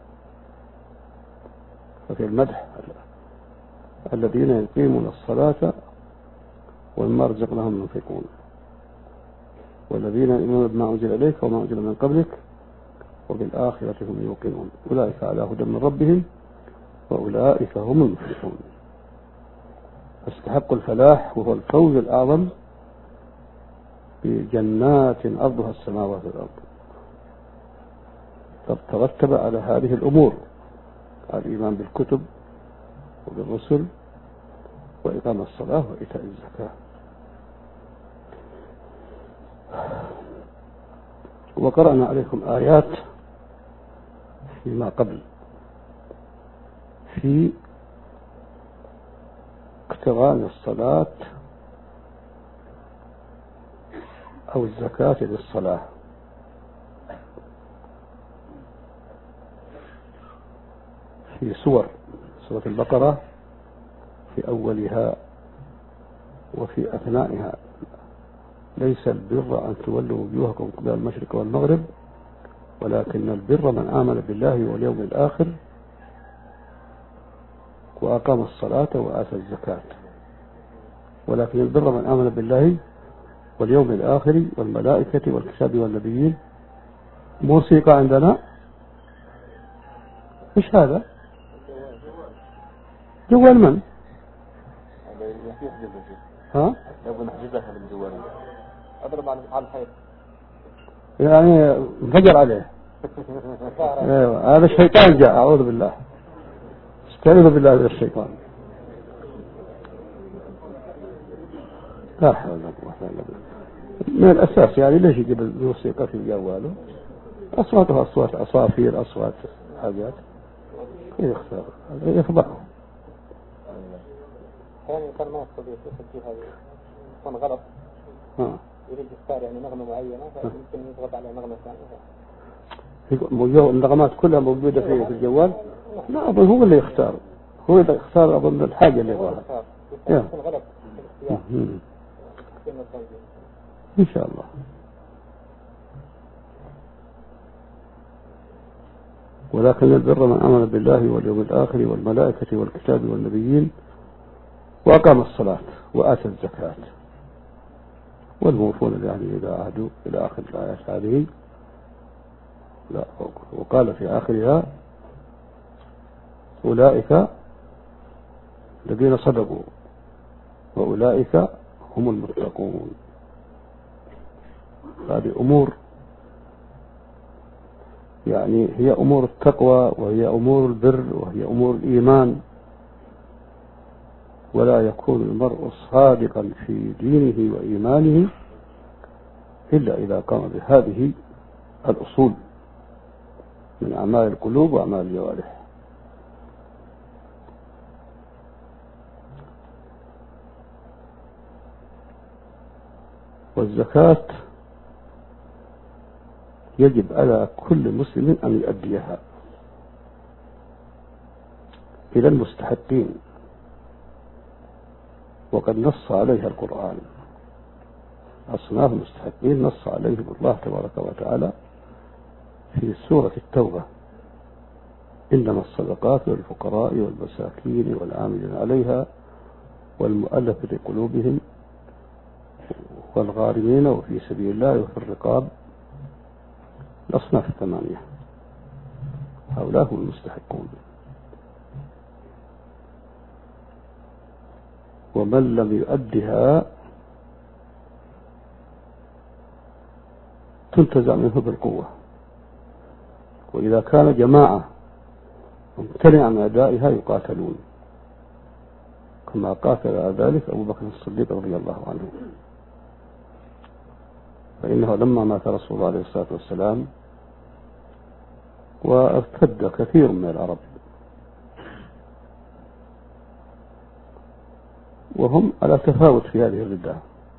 ففي المدح الذين يقيمون الصلاة ومما رزقناهم ينفقون، والذين يؤمنون بما أنزل إليك وما أنزل من قبلك وبالآخرة هم يوقنون أولئك على هدى من ربهم وأولئك هم المفلحون. فاستحقوا الفلاح وهو الفوز الأعظم بجنات أرضها السماوات والأرض. ترتب على هذه الأمور: الإيمان بالكتب وبالرسل وإقام الصلاة وإيتاء الزكاة. وقرأنا عليكم آيات فيما قبل في اقتران الصلاة أو الزكاة للصلاة. في سور سورة البقرة في أولها وفي أثنائها: ليس البر أن تولوا وجوهكم قبل المشرق والمغرب ولكن البر من آمن بالله واليوم الآخر وأقام الصلاة وآتى الزكاة. ولكن البر من آمن بالله واليوم الآخر والملائكة والكتاب والنبيين. موسيقى عندنا إيش هذا؟ جوال من؟ ها؟ يبغى نحجزها من جوالي. أضرب على الحيط. يعني انفجر عليه. ايوه هذا الشيطان جاء، أعوذ بالله. استعيذ بالله من الشيطان. لا حول ولا قوة إلا بالله. من الأساس يعني ليش يجيب الموسيقى في جواله؟ أصواتها أصوات عصافير، أصوات حاجات يختار يفضحه. يعني كان ما يستطيع يسجل هذه يكون غلط. ها. يريد يختار يعني نغمة معينة فيمكن يضغط على نغمة ثانية. النغمات كلها موجودة في الجوال؟ لا أظن هو اللي يختار، هو اللي يختار أظن الحاجة اللي يبغاها. يكون غلط. إن شاء الله. ولكن البر من آمن بالله واليوم الآخر والملائكة والكتاب والنبيين وأقام الصلاة وآتى الزكاة والموفون يعني إذا عهدوا إلى آخر الآيات هذه. لا وقال في آخرها: أولئك الذين صدقوا وأولئك هم المتقون. هذه أمور يعني هي أمور التقوى وهي أمور البر وهي أمور الإيمان. ولا يكون المرء صادقا في دينه وإيمانه إلا إذا قام بهذه الأصول من أعمال القلوب وأعمال الجوارح. والزكاة يجب على كل مسلم أن يؤديها إلى المستحقين، وقد نص عليها القرآن. أصناف المستحقين نص عليهم الله تبارك وتعالى في سورة التوبة: إنما الصدقات للفقراء والمساكين والعاملين عليها والمؤلفة قلوبهم والغارمين وفي سبيل الله وفي الرقاب. الأصناف الثمانية هؤلاء هم المستحقون. ومن لم يؤدها تنتزع منه بالقوة. وإذا كان جماعة ممتنع من أدائها يقاتلون، كما قاتل على ذلك أبو بكر الصديق رضي الله عنه. فإنه لما مات رسول الله عليه الصلاة والسلام وارتد كثير من العرب وهم على تفاوت في هذه الردة،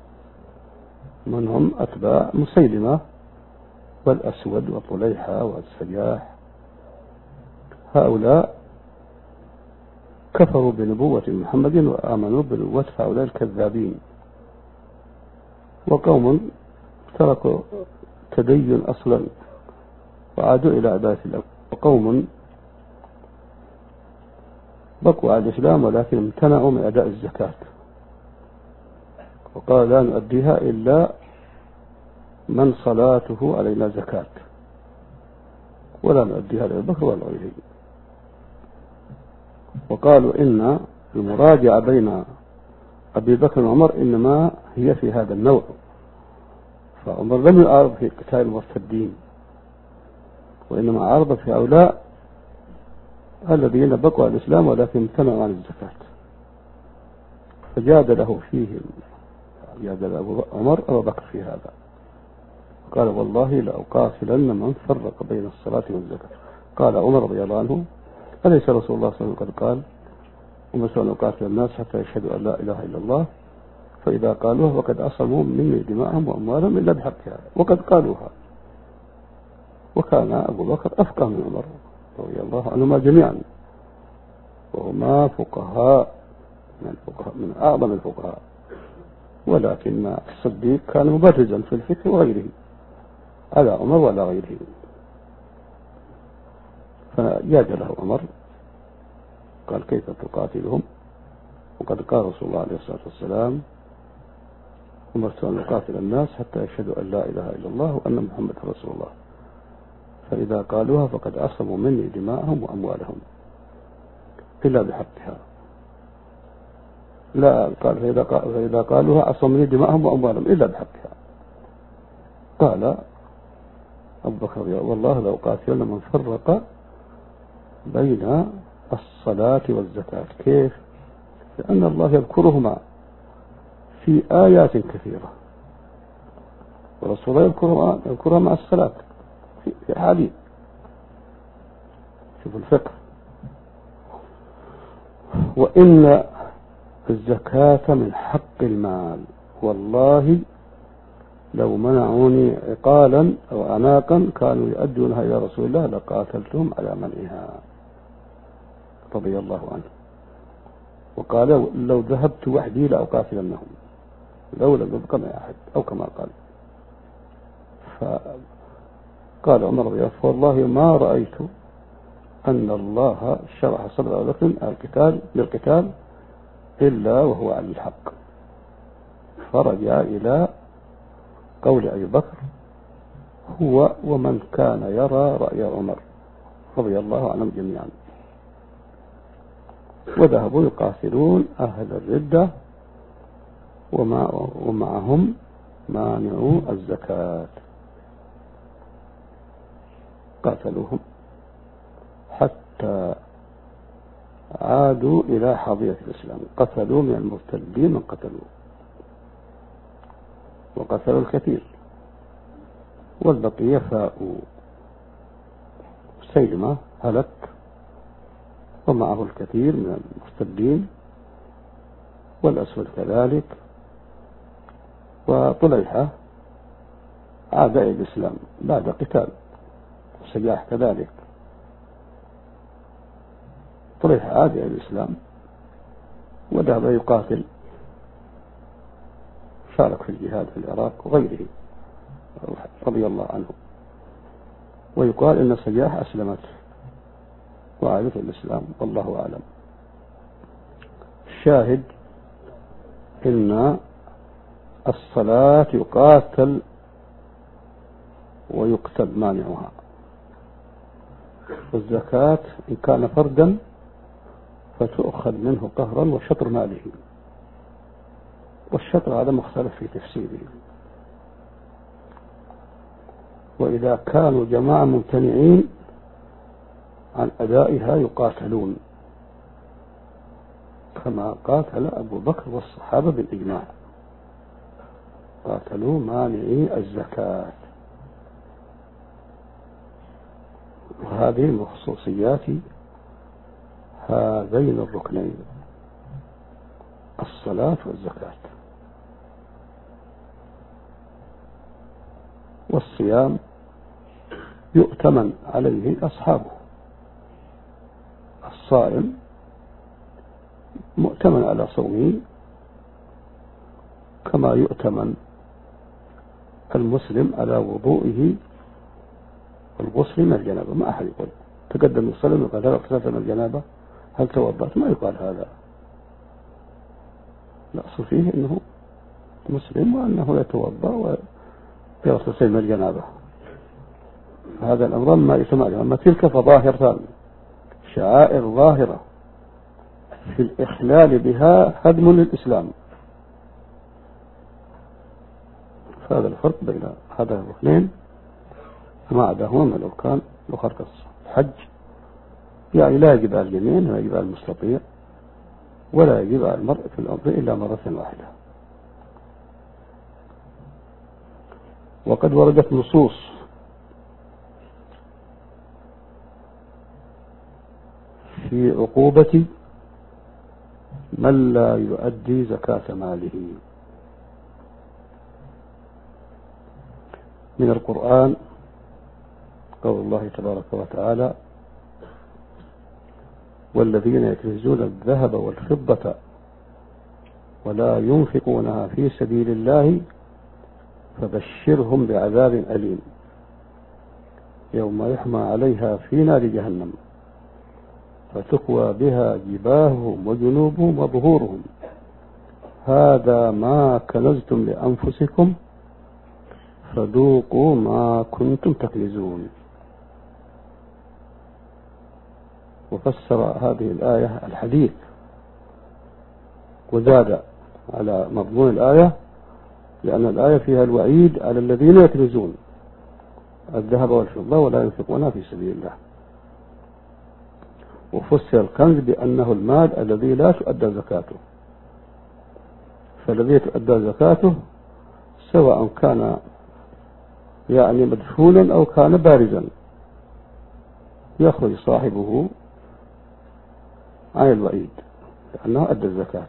منهم أتباع مسيلمة والأسود وطليحة والسياح. هؤلاء كفروا بنبوة محمد وآمنوا بنبوة هؤلاء الكذابين. وقوم تركوا تدين أصلا وعادوا إلى عبادة الله. وقوم بقوا على الإسلام ولكن امتنعوا من أداء الزكاة، وقال لا نؤديها إلا من صلاته علينا زكاة، ولا نؤديها لأبي بكر ولا غيره. وقالوا إن المراجعة بين أبي بكر وعمر إنما هي في هذا النوع، فعمر لم يعارض في قتال المرتدين، وإنما عارض في هؤلاء الذين بقوا على الإسلام ولكن امتنعوا عن الزكاة، فجادله فيه جادل أبو عمر أبو بكر في هذا، قال والله لأقاتلن من فرق بين الصلاة والزكاة. قال عمر رضي الله عنه أليس رسول الله صلى الله عليه وسلم قد قال أمرت أن أقاتل الناس حتى يشهدوا أن لا إله إلا الله فإذا قالوها فقد عصموا مني دماءهم وأموالهم إلا بحقها، وقد قالوها. وكان أبو بكر أفقه من عمر رضي الله عنهما جميعا، وهما فقهاء من, فقهاء من أعظم الفقهاء، ولكن الصديق كان مبرزا في الفقه وغيره على عمر ولا غيره، فجادله عمر قال كيف تقاتلهم وقد قال رسول الله عليه الصلاة والسلام أمرت أن أقاتل الناس حتى يشهدوا أن لا إله إلا الله وأن محمد رسول الله فإذا قالوها فقد عصموا مني دماءهم وأموالهم إلا بحقها. لا قال فإذا, فإذا قالوها عصموا مني دماءهم وأموالهم إلا بحقها. قال أبو بكر والله لو قاتلنا من فرق بين الصلاة والزكاة. كيف؟ لأن الله يذكرهما في آيات كثيرة، ورسول الله يذكرها, يذكرها مع الصلاة في حالي. شوف الفقه. وإن الزكاة من حق المال، والله لو منعوني عقالا أو أعناقا كانوا يؤدونها إلى رسول الله لقاتلتهم على منعها رضي الله عنه. وقال لو ذهبت وحدي لأقاتلنهم لو لم يبق معي أحد، أو كما قال. فقال عمر رضي الله عنه والله ما رأيت أن الله شرح صدر أبي بكر القتال للقتال إلا وهو على الحق. فرجع إلى قول أبي بكر هو ومن كان يرى رأي عمر رضي الله عنهم جميعا، وذهبوا يقاتلون أهل الردة ومعهم مانعوا الزكاة، قاتلوهم حتى عادوا إلى حظيرة الإسلام، قتلوا من المرتدين من قتلوا، وقتلوا الكثير، والبقية فاءوا. سيلمة هلك ومعه الكثير من المرتدين، والأسود كذلك، وطليحة عاد إلى الإسلام بعد قتال، وسجاح كذلك. طليحة عاد إلى الإسلام وذهب يقاتل، شارك في الجهاد في العراق وغيره رضي الله عنه. ويقال إن سجاح أسلمت وعادت الإسلام والله أعلم. الشاهد إن الصلاة يقاتل ويكتب مانعها، والزكاة إن كان فردا فتؤخذ منه قهرا وشطر ماله، والشطر هذا مختلف في تفسيره. وإذا كانوا جماعة ممتنعين عن أدائها يقاتلون كما قاتل أبو بكر والصحابة بالإجماع، قاتلوا مانعي الزكاة. وهذه من خصوصيات هذين الركنين الصلاة والزكاة. والصيام يؤتمن عليه أصحابه، الصائم مؤتمن على صومه كما يؤتمن المسلم على وضوئه الغسل من الجنابة. ما أحد يقول تقدم الصلاة وقال هل اغتسلت من الجنابة هل توضأت، ما يقال هذا. الأصل فيه أنه مسلم وأنه يتوضأ ويغتسل من الجنابة. هذا الأمر ما يسمى. أما تلك فظاهرة شعائر ظاهرة في الإخلال بها هدم للإسلام. فهذا الفرق بين هذا الركنين ما عداهما من الأركان الأخرى الحج، يعني لا يجب على اليمين ولا يجب على المستطيع ولا يجب على المرء في الأرض إلا مرة واحدة. وقد وردت نصوص في عقوبة من لا يؤدي زكاة ماله من القرآن قول الله تبارك وتعالى والذين يكنزون الذهب والفضة ولا ينفقونها في سبيل الله فبشرهم بعذاب أليم يوم يحمى عليها في نار جهنم فتكوى بها جباههم وجنوبهم وظهورهم هذا ما كنزتم لأنفسكم فذوقوا ما كنتم تكنزون. وفسر هذه الآية الحديث وزاد على مضمون الآية لأن الآية فيها الوعيد على الذين يكنزون الذهب والفضة ولا ينفقونها في سبيل الله. وفسر الكنز بأنه المال الذي لا تؤدى زكاته، فالذي تؤدى زكاته سواء كان يعني مدفونا أو كان بارزا يخرج صاحبه عن الوعيد لأنه أدى الزكاة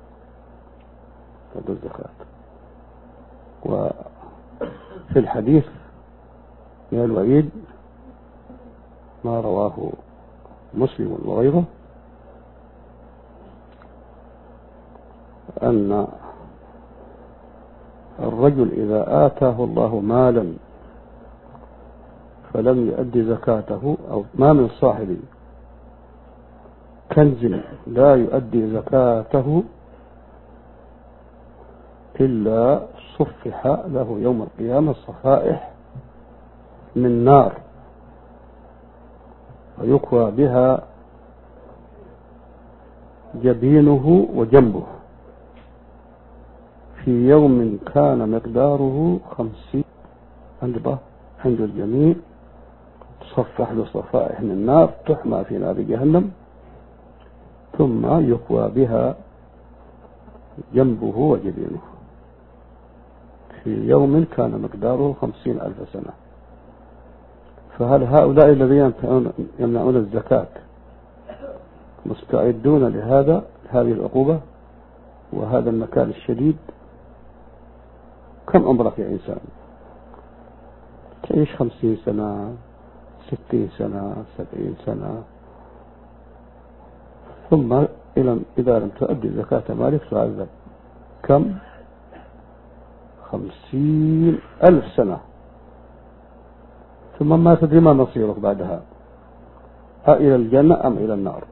أدى الزكاة. وفي الحديث من الوعيد ما رواه مسلم وغيره أن الرجل إذا آتاه الله مالا فلم يؤدي زكاته أو ما من صاحب كنز لا يؤدي زكاته إلا صفح له يوم القيامة صفائح من نار ويكوى بها جبينه وجنبه في يوم كان مقداره خمسين عند عند الجميع تصفح له صفائح من النار تحمى في نار جهنم ثم يكوى بها جنبه وجبينه في يوم كان مقداره خمسين ألف سنة. فهل هؤلاء الذين يمنعون الزكاة مستعدون لهذا هذه العقوبة وهذا المكان الشديد؟ كم عمرك يا إنسان؟ تعيش خمسين سنة ستين سنة سبعين سنة ثم إذا لم تؤدي زكاة مالك تعذب كم؟ خمسين ألف سنة ثم ما تدري ما مصيرك بعدها إلى الجنة أم إلى النار.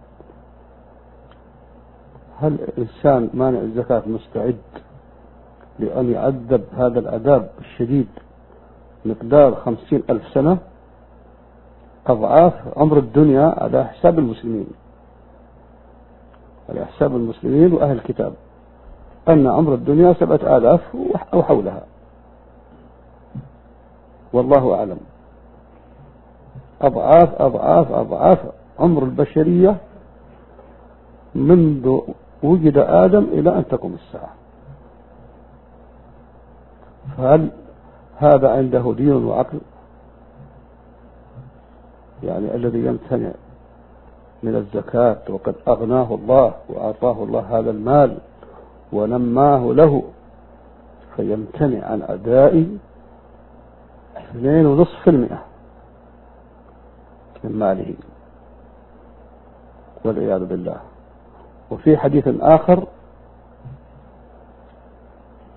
هل الإنسان مانع الزكاة مستعد لأن يعذب هذا العذاب الشديد مقدار خمسين ألف سنة أضعاف عمر الدنيا على حساب المسلمين على حساب المسلمين وأهل الكتاب أن عمر الدنيا سبعة آلاف أو حولها والله أعلم. أضعاف أضعاف أضعاف عمر البشرية منذ وجد آدم إلى أن تقوم الساعة. فهل هذا عنده دين وعقل؟ يعني الذي يمتنع من الزكاة وقد أغناه الله وأعطاه الله هذا المال ونماه له فيمتنع عن أداء اثنين ونصف في المئة من ماله والعياذ بالله. وفي حديث آخر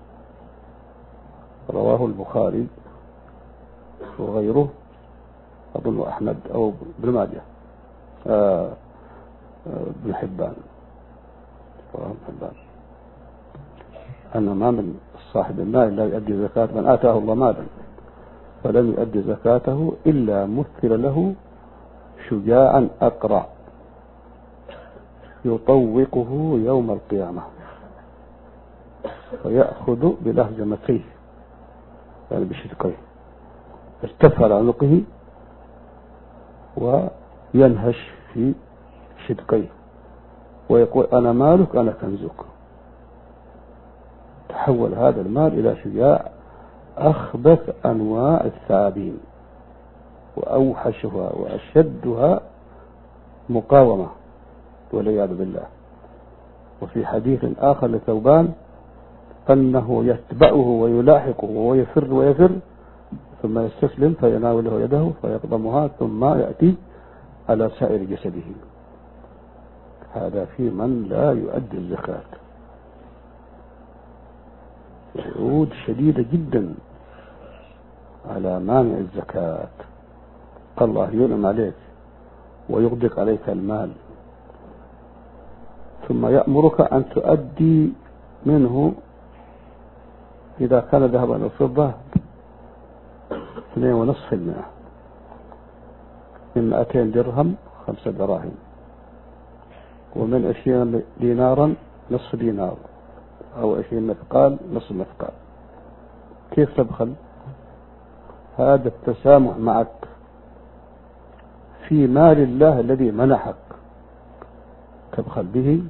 رواه البخاري وغيره أظن أحمد أو ابن ماجه آه ابن حبان ابن حبان أن ما من صاحب المال لا يؤدي زكاة من آتاه الله مالا فلم يؤدي زكاته إلا مثل له شجاعا أقرع يطوقه يوم القيامة فيأخذ بلهجمتيه يعني بشدقيه ارتفع على عنقه وينهش في شدقيه ويقول أنا مالك أنا كنزك. تحول هذا المال إلى شجاع أخبث أنواع الثعابين وأوحشها وأشدها مقاومة والعياذ بالله. وفي حديث آخر لثوبان أنه يتبعه ويلاحقه ويفر ويفر ثم يستسلم فيناوله يده فيقضمها ثم يأتي على سائر جسده. هذا في من لا يؤدي الزكاة. وعود شديدة جدا على مانع الزكاة. الله ينعم عليك ويغدق عليك المال ثم يأمرك أن تؤدي منه إذا كان ذهبا أو فضة اثنين ونصف في المئة من مئتين درهم خمسة دراهم ومن عشرين دينارا نصف دينار أو عشرين مثقال نصف مثقال. كيف تبخل؟ هذا التسامح معك في مال الله الذي منحك تبخل به.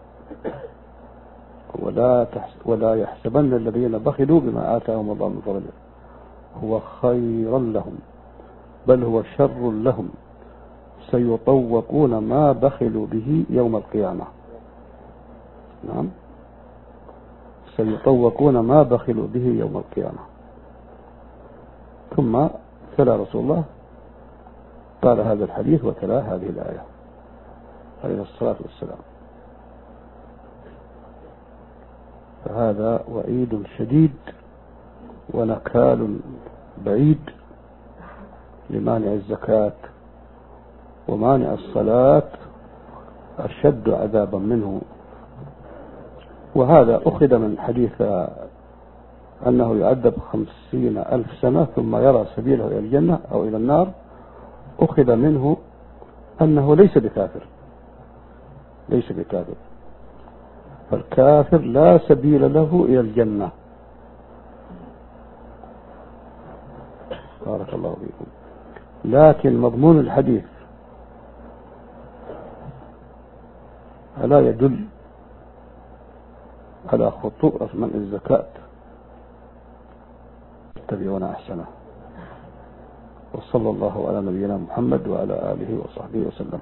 ولا ولا يحسبن الذين بخلوا بما آتاهم الله من فضله هو خيرا لهم بل هو شر لهم سيطوقون ما بخلوا به يوم القيامة. نعم سيطوقون ما بخلوا به يوم القيامة. ثم تلا رسول الله قال هذا الحديث وتلا هذه الآية عليه الصلاة والسلام. فهذا وعيد شديد ونكال بعيد لمانع الزكاة. ومانع الصلاة أشد عذابا منه. وهذا أخذ من حديث أنه يعذب خمسين ألف سنة ثم يرى سبيله إلى الجنة أو إلى النار. أخذ منه أنه ليس بكافر ليس بكافر فالكافر لا سبيل له إلى الجنة. بارك الله فيكم. لكن مضمون الحديث ألا يدل على خطورة منع الزكاة؟ اتبعون أحسنه. وصلى الله على نبينا محمد وعلى آله وصحبه وسلم.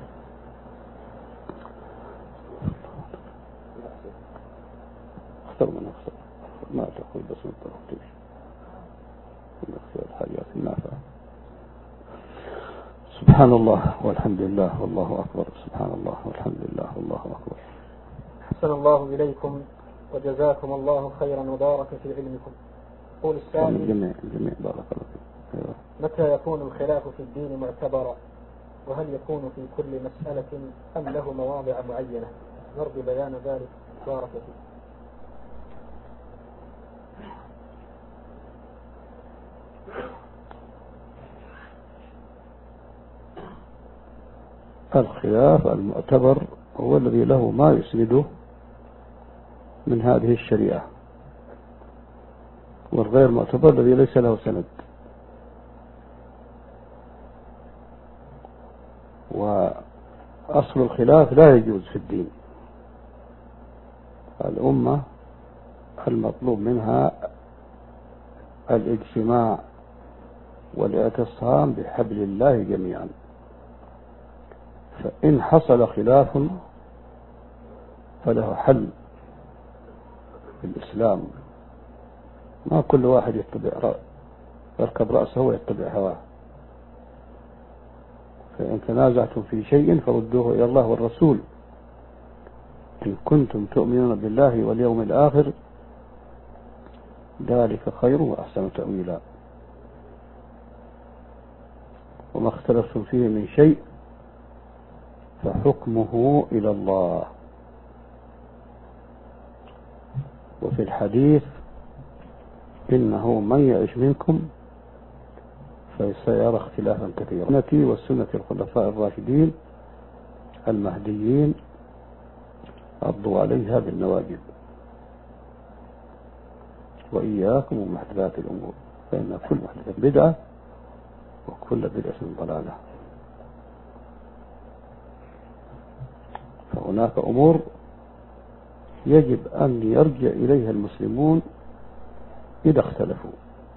اختر من اختر ما تقول بس من تختيش من اختيار الحاجات النافعة. سبحان الله والحمد لله والله أكبر. سبحان الله والحمد لله والله أكبر. أحسن الله إليكم وجزاكم الله خيرا وبارك في علمكم. قول السائل الجميع الجميع بارك الله فيكم. أيوة. متى يكون الخلاف في الدين معتبرا وهل يكون في كل مسألة أم له مواضع معينة؟ نرجو بيان ذلك بارك فيكم. الخلاف المعتبر هو الذي له ما يسنده من هذه الشريعة والغير معتبر الذي ليس له سند. وأصل الخلاف لا يجوز في الدين. الأمة المطلوب منها الاجتماع والاعتصام بحبل الله جميعا. فإن حصل خلاف فله حل في الإسلام. ما كل واحد يتبع يركب رأسه ويتبع هواه. فإن تنازعتم في شيء فردوه إلى الله والرسول إن كنتم تؤمنون بالله واليوم الآخر ذلك خير وأحسن تأويلا. وما اختلفتم فيه من شيء فحكمه إلى الله. وفي الحديث إنه من يعش منكم فسيرى اختلافا كثيرا. سنتي والسنة الخلفاء الراشدين المهديين عضوا عليها بالنواجذ، وإياكم ومحدثات الأمور، فإن كل محدثة بدعة وكل بدعة ضلالة. فهناك أمور يجب أن يرجع إليها المسلمون إذا اختلفوا،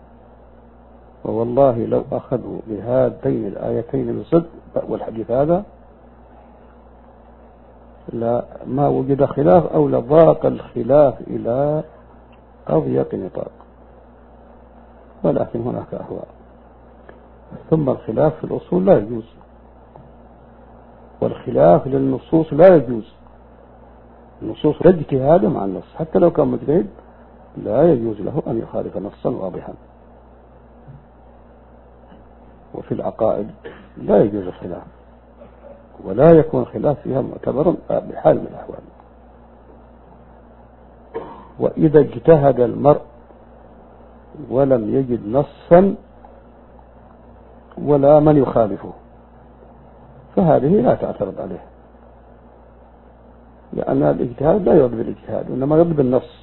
ووالله لو أخذوا بهاتين الآيتين بصدق والحديث هذا لا ما وجد خلاف أو لضاق الخلاف إلى أضيق نطاق، ولكن هناك أهواء. ثم الخلاف في الأصول لا يجوز، والخلاف للنصوص لا يجوز. النصوص اجتهاد مع النص، حتى لو كان مجتهد لا يجوز له أن يخالف نصا واضحا. وفي العقائد لا يجوز الخلاف، ولا يكون خلاف فيها معتبرا بحال من الأحوال. وإذا اجتهد المرء ولم يجد نصا ولا من يخالفه فهذه لا تعترض عليه، لأن الاجتهاد لا يرد بالاجتهاد، وإنما يرد بالنص،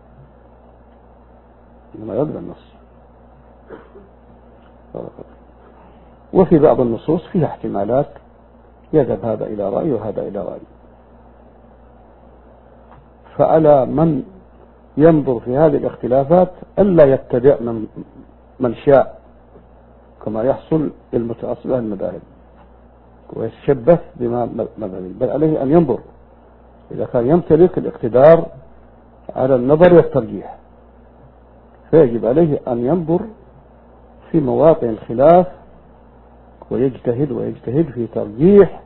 إنما يرد بالنص. وفي بعض النصوص فيها احتمالات يذهب هذا إلى رأي وهذا إلى رأي، فعلى من ينظر في هذه الاختلافات ألا يتبع من, من شاء كما يحصل المتعصبة المذاهب ويتشبث بما مذهب، بل عليه أن ينظر إذا كان يمتلك الاقتدار على النظر والترجيح، فيجب عليه أن ينظر في مواطن الخلاف ويجتهد ويجتهد في ترجيح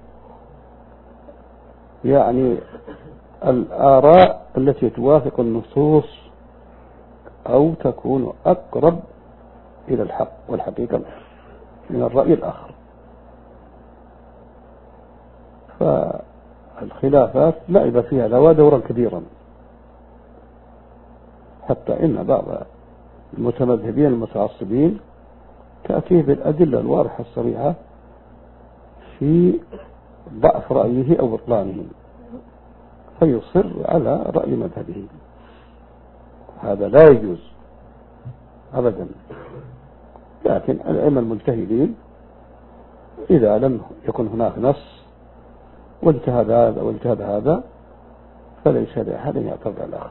يعني الآراء التي توافق النصوص أو تكون أقرب إلى الحق والحقيقة من الرأي الآخر. فالخلافات لعب فيها لها دورا كبيرا، حتى إن بعض المتمذهبين المتعصبين تأتيه بالأدلة الواضحة الصريحة في ضعف رأيه أو بطلانه فيصر على رأي مذهبه. هذا لا يجوز أبدا. لكن الأئمة المجتهدين إذا لم يكن هناك نص واجتهد هذا واجتهد هذا فليس لأحد يعترض على الآخر.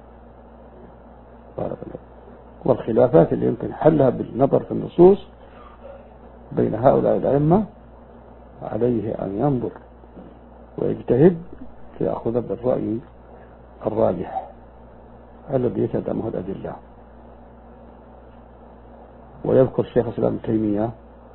بارك الله. والخلافات اللي يمكن حلها بالنظر في النصوص بين هؤلاء الأئمة عليه أن ينظر ويجتهد فيأخذ بالرأي الراجح الذي تدعمه الأدلة. ويذكر الشيخ الإسلام ابن تيمية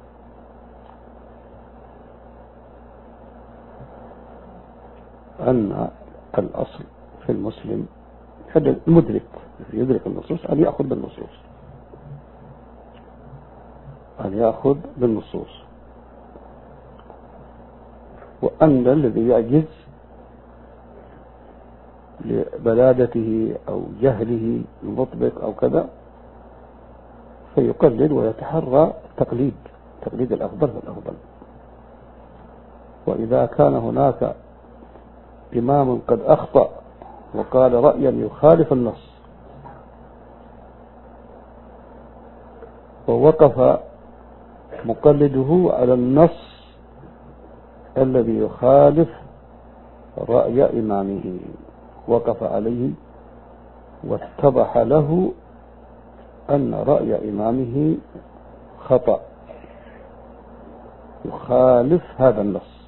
أن الأصل في المسلم المدرك يدرك النصوص أن يأخذ بالنصوص أن يأخذ بالنصوص وأن الذي يعجز لبلادته أو جهله المطبق أو كذا فيقلد ويتحرى تقليد تقليد الأفضل فالأفضل. وإذا كان هناك إمام قد أخطأ وقال رأيا يخالف النص ووقف مقلده على النص الذي يخالف رأي إمامه وقف عليه واتضح له أن رأي إمامه خطأ يخالف هذا النص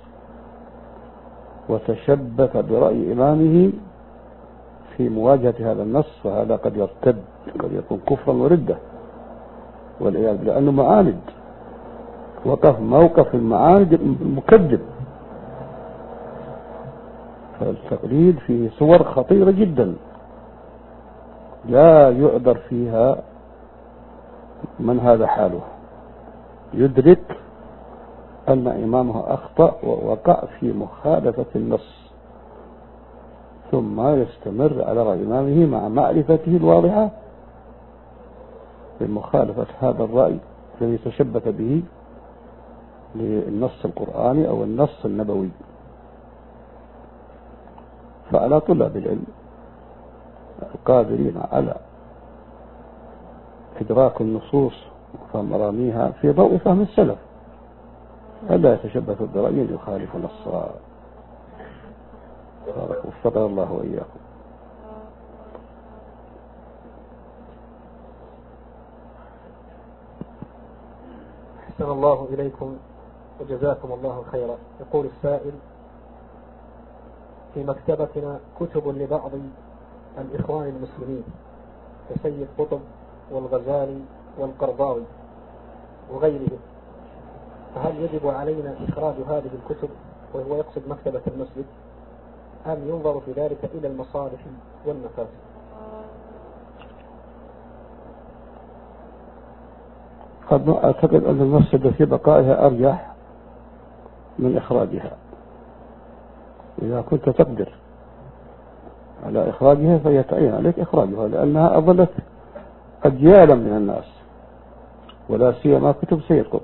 وتشبث برأي إمامه في مواجهة هذا النص، فهذا قد يرتد قد يكون كفرا وردة والعياذ بالله، لأنه معاند وقف موقف المعاند المكذب. فالتقليد فيه صور خطيرة جدا لا يعذر فيها من هذا حاله، يدرك أن إمامها أخطأ ووقع في مخالفة النص، ثم يستمر على رأي إمامه مع معرفته الواضحة بمخالفة هذا الرأي الذي تشبث به للنص القرآني أو النص النبوي. فعلى طلاب العلم القادرين على إدراك النصوص وفهم مراميها في ضوء فهم السلف ألا يتشبثوا برأي يخالف نصا. وفق الله وإياكم. أحسن الله إليكم وجزاكم الله خيرا. يقول السائل: في مكتبتنا كتب لبعض الإخوان المسلمين كسيد قطب والغزالي والقرضاوي وغيرهم، فهل يجب علينا إخراج هذه الكتب، وهو يقصد مكتبة المسجد، أم ينظر في ذلك إلى المصالح والمفاسد؟ قد أعتقد أن المفسدة في بقائها أرجح من إخراجها. إذا كنت تقدر على إخراجها فيتعين عليك إخراجها، لأنها أضلت أجيالا من الناس، ولا سيما كتب سيد قطب.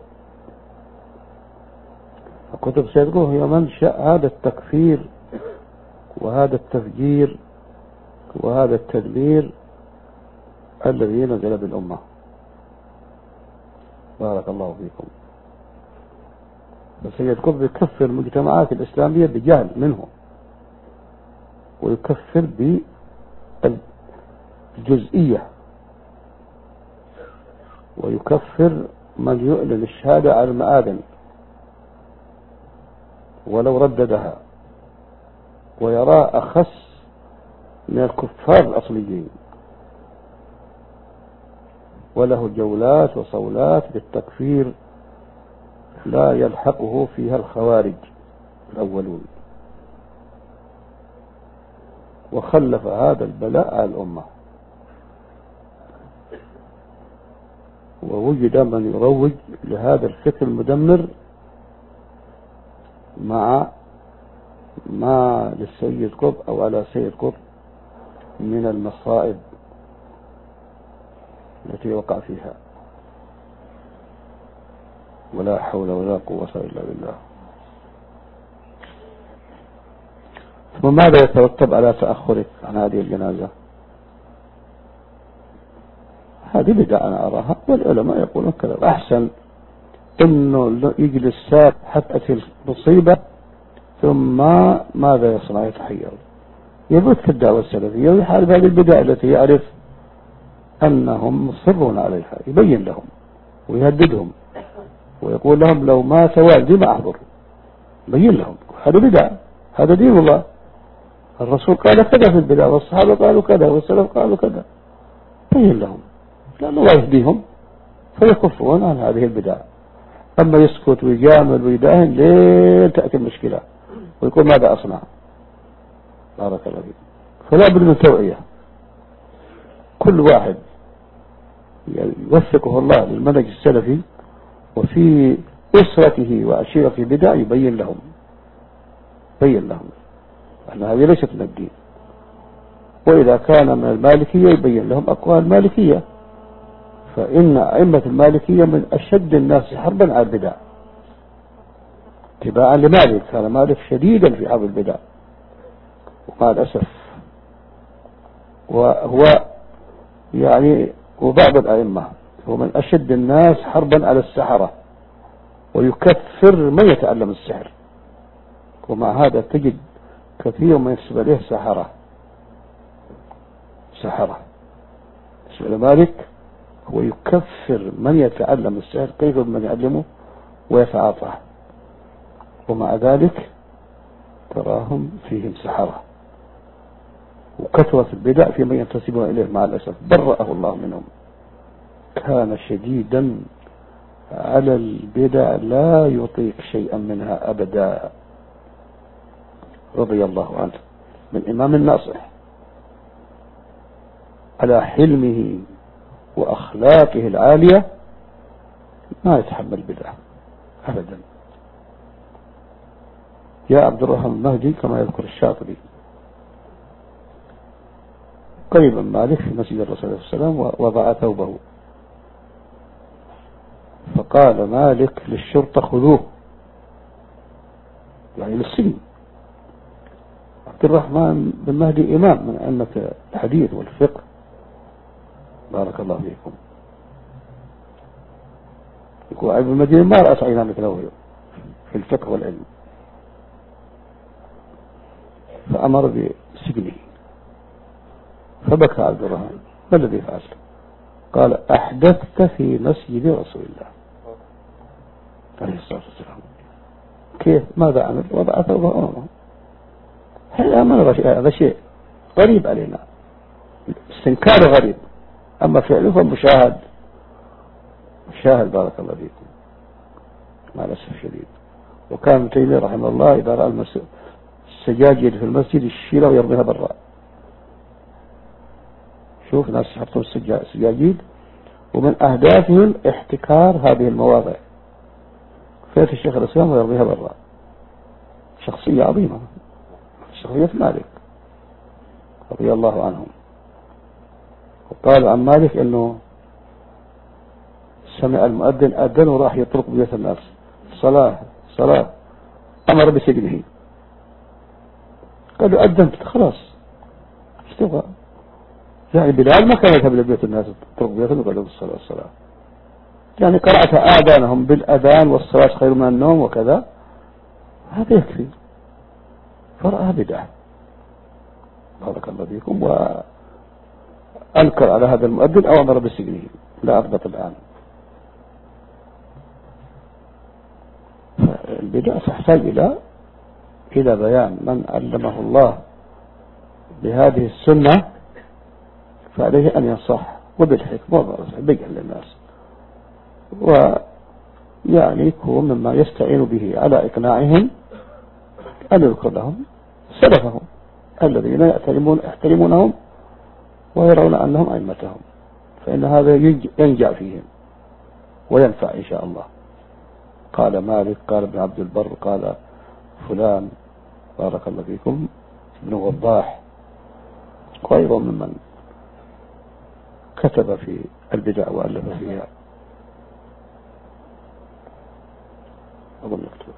كتب سيد قطب هي منشأ هذا التكفير وهذا التفجير وهذا التدمير الذي نزل بالأمة. بارك الله فيكم. فسيد قطب يكفر المجتمعات الإسلامية بجهل منه، ويكفر بالجزئية، ويكفر من يؤلن الشهادة على المآذن ولو رددها، ويراه أخس من الكفار الأصليين، وله جولات وصولات بالتكفير لا يلحقه فيها الخوارج الأولون، وخلف هذا البلاء على الأمة. ووجد من يروج لهذا الفكر المدمر مع ما للسيد قطب أو على سيد قطب من المصائب التي وقع فيها. ولا حول ولا قوة إلا بالله. ثم ماذا يترتب على تأخرك عن هذه الجنازة؟ هذه بدعة أنا أراها، والعلماء يقولون كذا. أحسن إنه يجلس ساب حتى في المصيبة ثم ماذا يصنع؟ يتحير، يبث في الدعوة السلفية ويحارب هذه البدع التي يعرف أنهم مصرون عليها، يبين لهم ويهددهم ويقول لهم لو مات والدي ما أحضر. بين لهم هذا بدع، هذا دين الله. الرسول قال كذا في البدع، والصحابة قالوا كذا، والسلف قالوا كذا. بين لهم، لأن الله يهديهم فيكفون عن هذه البدع. أما يسكت ويجامل ويداهن لين تأتي المشكلة ويقول ماذا أصنع؟ بارك الله فيك. فلا بد من توعية. كل واحد يوفقه الله للمنهج السلفي وفي أسرته وعشيرته بدع يبين لهم، بين لهم أن هذه ليست من الدين. وإذا كان من المالكية يبين لهم أقوال المالكية، فإن أئمة المالكية من أشد الناس حربا على البدع اتباعا لمالك. كان مالك شديدا في حرب البدع، وقال أسف. وهو يعني وبعض الأئمة هو من أشد الناس حربا على السحرة، ويكفر من يتعلم السحر. ومع هذا تجد كثير من يسمى له سحرة سحرة سئل مالك هو يكفر من يتعلم السحر، كيف من يعلمه ويتعاطاه، ومع ذلك تراهم فيهم سحرة. وكثرة البدع في من ينتسبون إليه مع الأسف برأه الله منهم. كان شديدا على البدع لا يطيق شيئا منها أبدا، رضي الله عنه، من إمام الناصح على حلمه وأخلاقه العالية ما يتحمل بدعة أبدا. جاء عبد الرحمن المهدي كما يذكر الشاطبي قريبا مالك في مسجد الرسول صلى الله عليه وسلم ووضع ثوبه، فقال مالك للشرطة خذوه، يعني للسجن. عبد الرحمن بن مهدي إمام من أئمة الحديث والفقه، بارك الله فيكم. يقول ابن المدينة ما رأس عينا مثله في الفقه والعلم، فأمر بسجنه. فبكى عبد الرحمن: ما الذي فعلت؟ قال: أحدثت في مسجد رسول الله عليه الصلاة والسلام. كيف؟ ماذا عمل؟ وضع ثوبه أمامه. هذا ما نرى شيء، هذا شيء غريب علينا، استنكار غريب، أما فعله فمشاهد مشاهد بارك الله فيكم مع الأسف الشديد. وكان ابن تيمية رحمه الله إذا رأى السجاجيد في المسجد يشيلها ويرميها برا. شوف ناس يحطون السجاجيد ومن أهدافهم احتكار هذه المواضع، فيت الشيخ الإسلام ويرميها برا. شخصية عظيمة، شخصية مالك رضي الله عنهم. وقال عن مالك أنه سمع المؤذن أذن وراح يطرق بيوت الناس: صلاة صلاة، أمر بسجنه. قالوا: أذنت خلاص، ايش تبغى؟ يعني بلال ما كان يذهب لبيوت الناس يطرق بيوتهم وقالوا بالصلاة والصلاة، يعني قرأت آذانهم بالأذان والصلاة خير من النوم وكذا، هذا يكفي. فرأى بدعة بارك الله فيكم، وأنكر على هذا المؤذن أو أمر بسجنه. لا أضبط الآن. البدعة تحتاج إلى إلى بيان. من علمه الله بهذه السنة فعليه أن ينصح وبالحكمة وبالرسل بيان للناس، ويعني يكون مما يستعين به على إقناعهم أن يذكر لهم سلفهم الذين يحترمون يحترمونهم ويرون أنهم أئمتهم، فإن هذا ينجع فيهم وينفع إن شاء الله. قال مالك، قال ابن عبد البر، قال فلان بارك الله فيكم ابن وضاح خير ممن كتب في البدع وألف فيها. أظن نكتب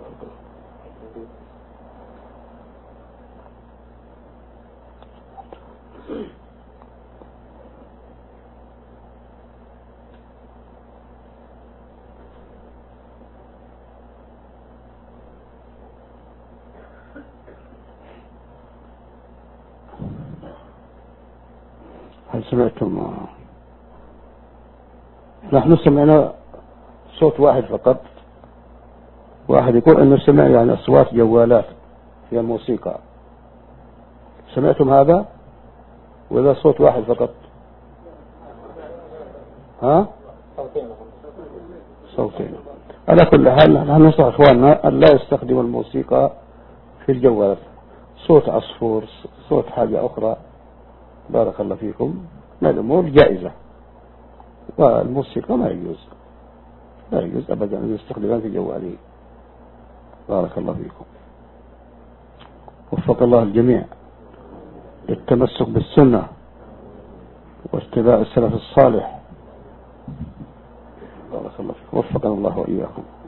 هل سمعتم؟ نحن سمعنا صوت واحد فقط. واحد يقول أنه سمع يعني أصوات جوالات في الموسيقى. سمعتم هذا؟ ولا صوت واحد فقط؟ ها؟ صوتين. على كل حال نحن ننصح إخواننا أن لا يستخدموا الموسيقى في الجوالات. صوت عصفور، صوت حاجة أخرى، بارك الله فيكم، من الأمور جائزة. والموسيقى ما يجوز، لا يجوز أبدا أن يستخدمها في جواله. بارك الله فيكم. وفق الله الجميع للتمسك بالسنة واتباع السلف الصالح. بارك الله فيكم، وفقنا الله وإياكم.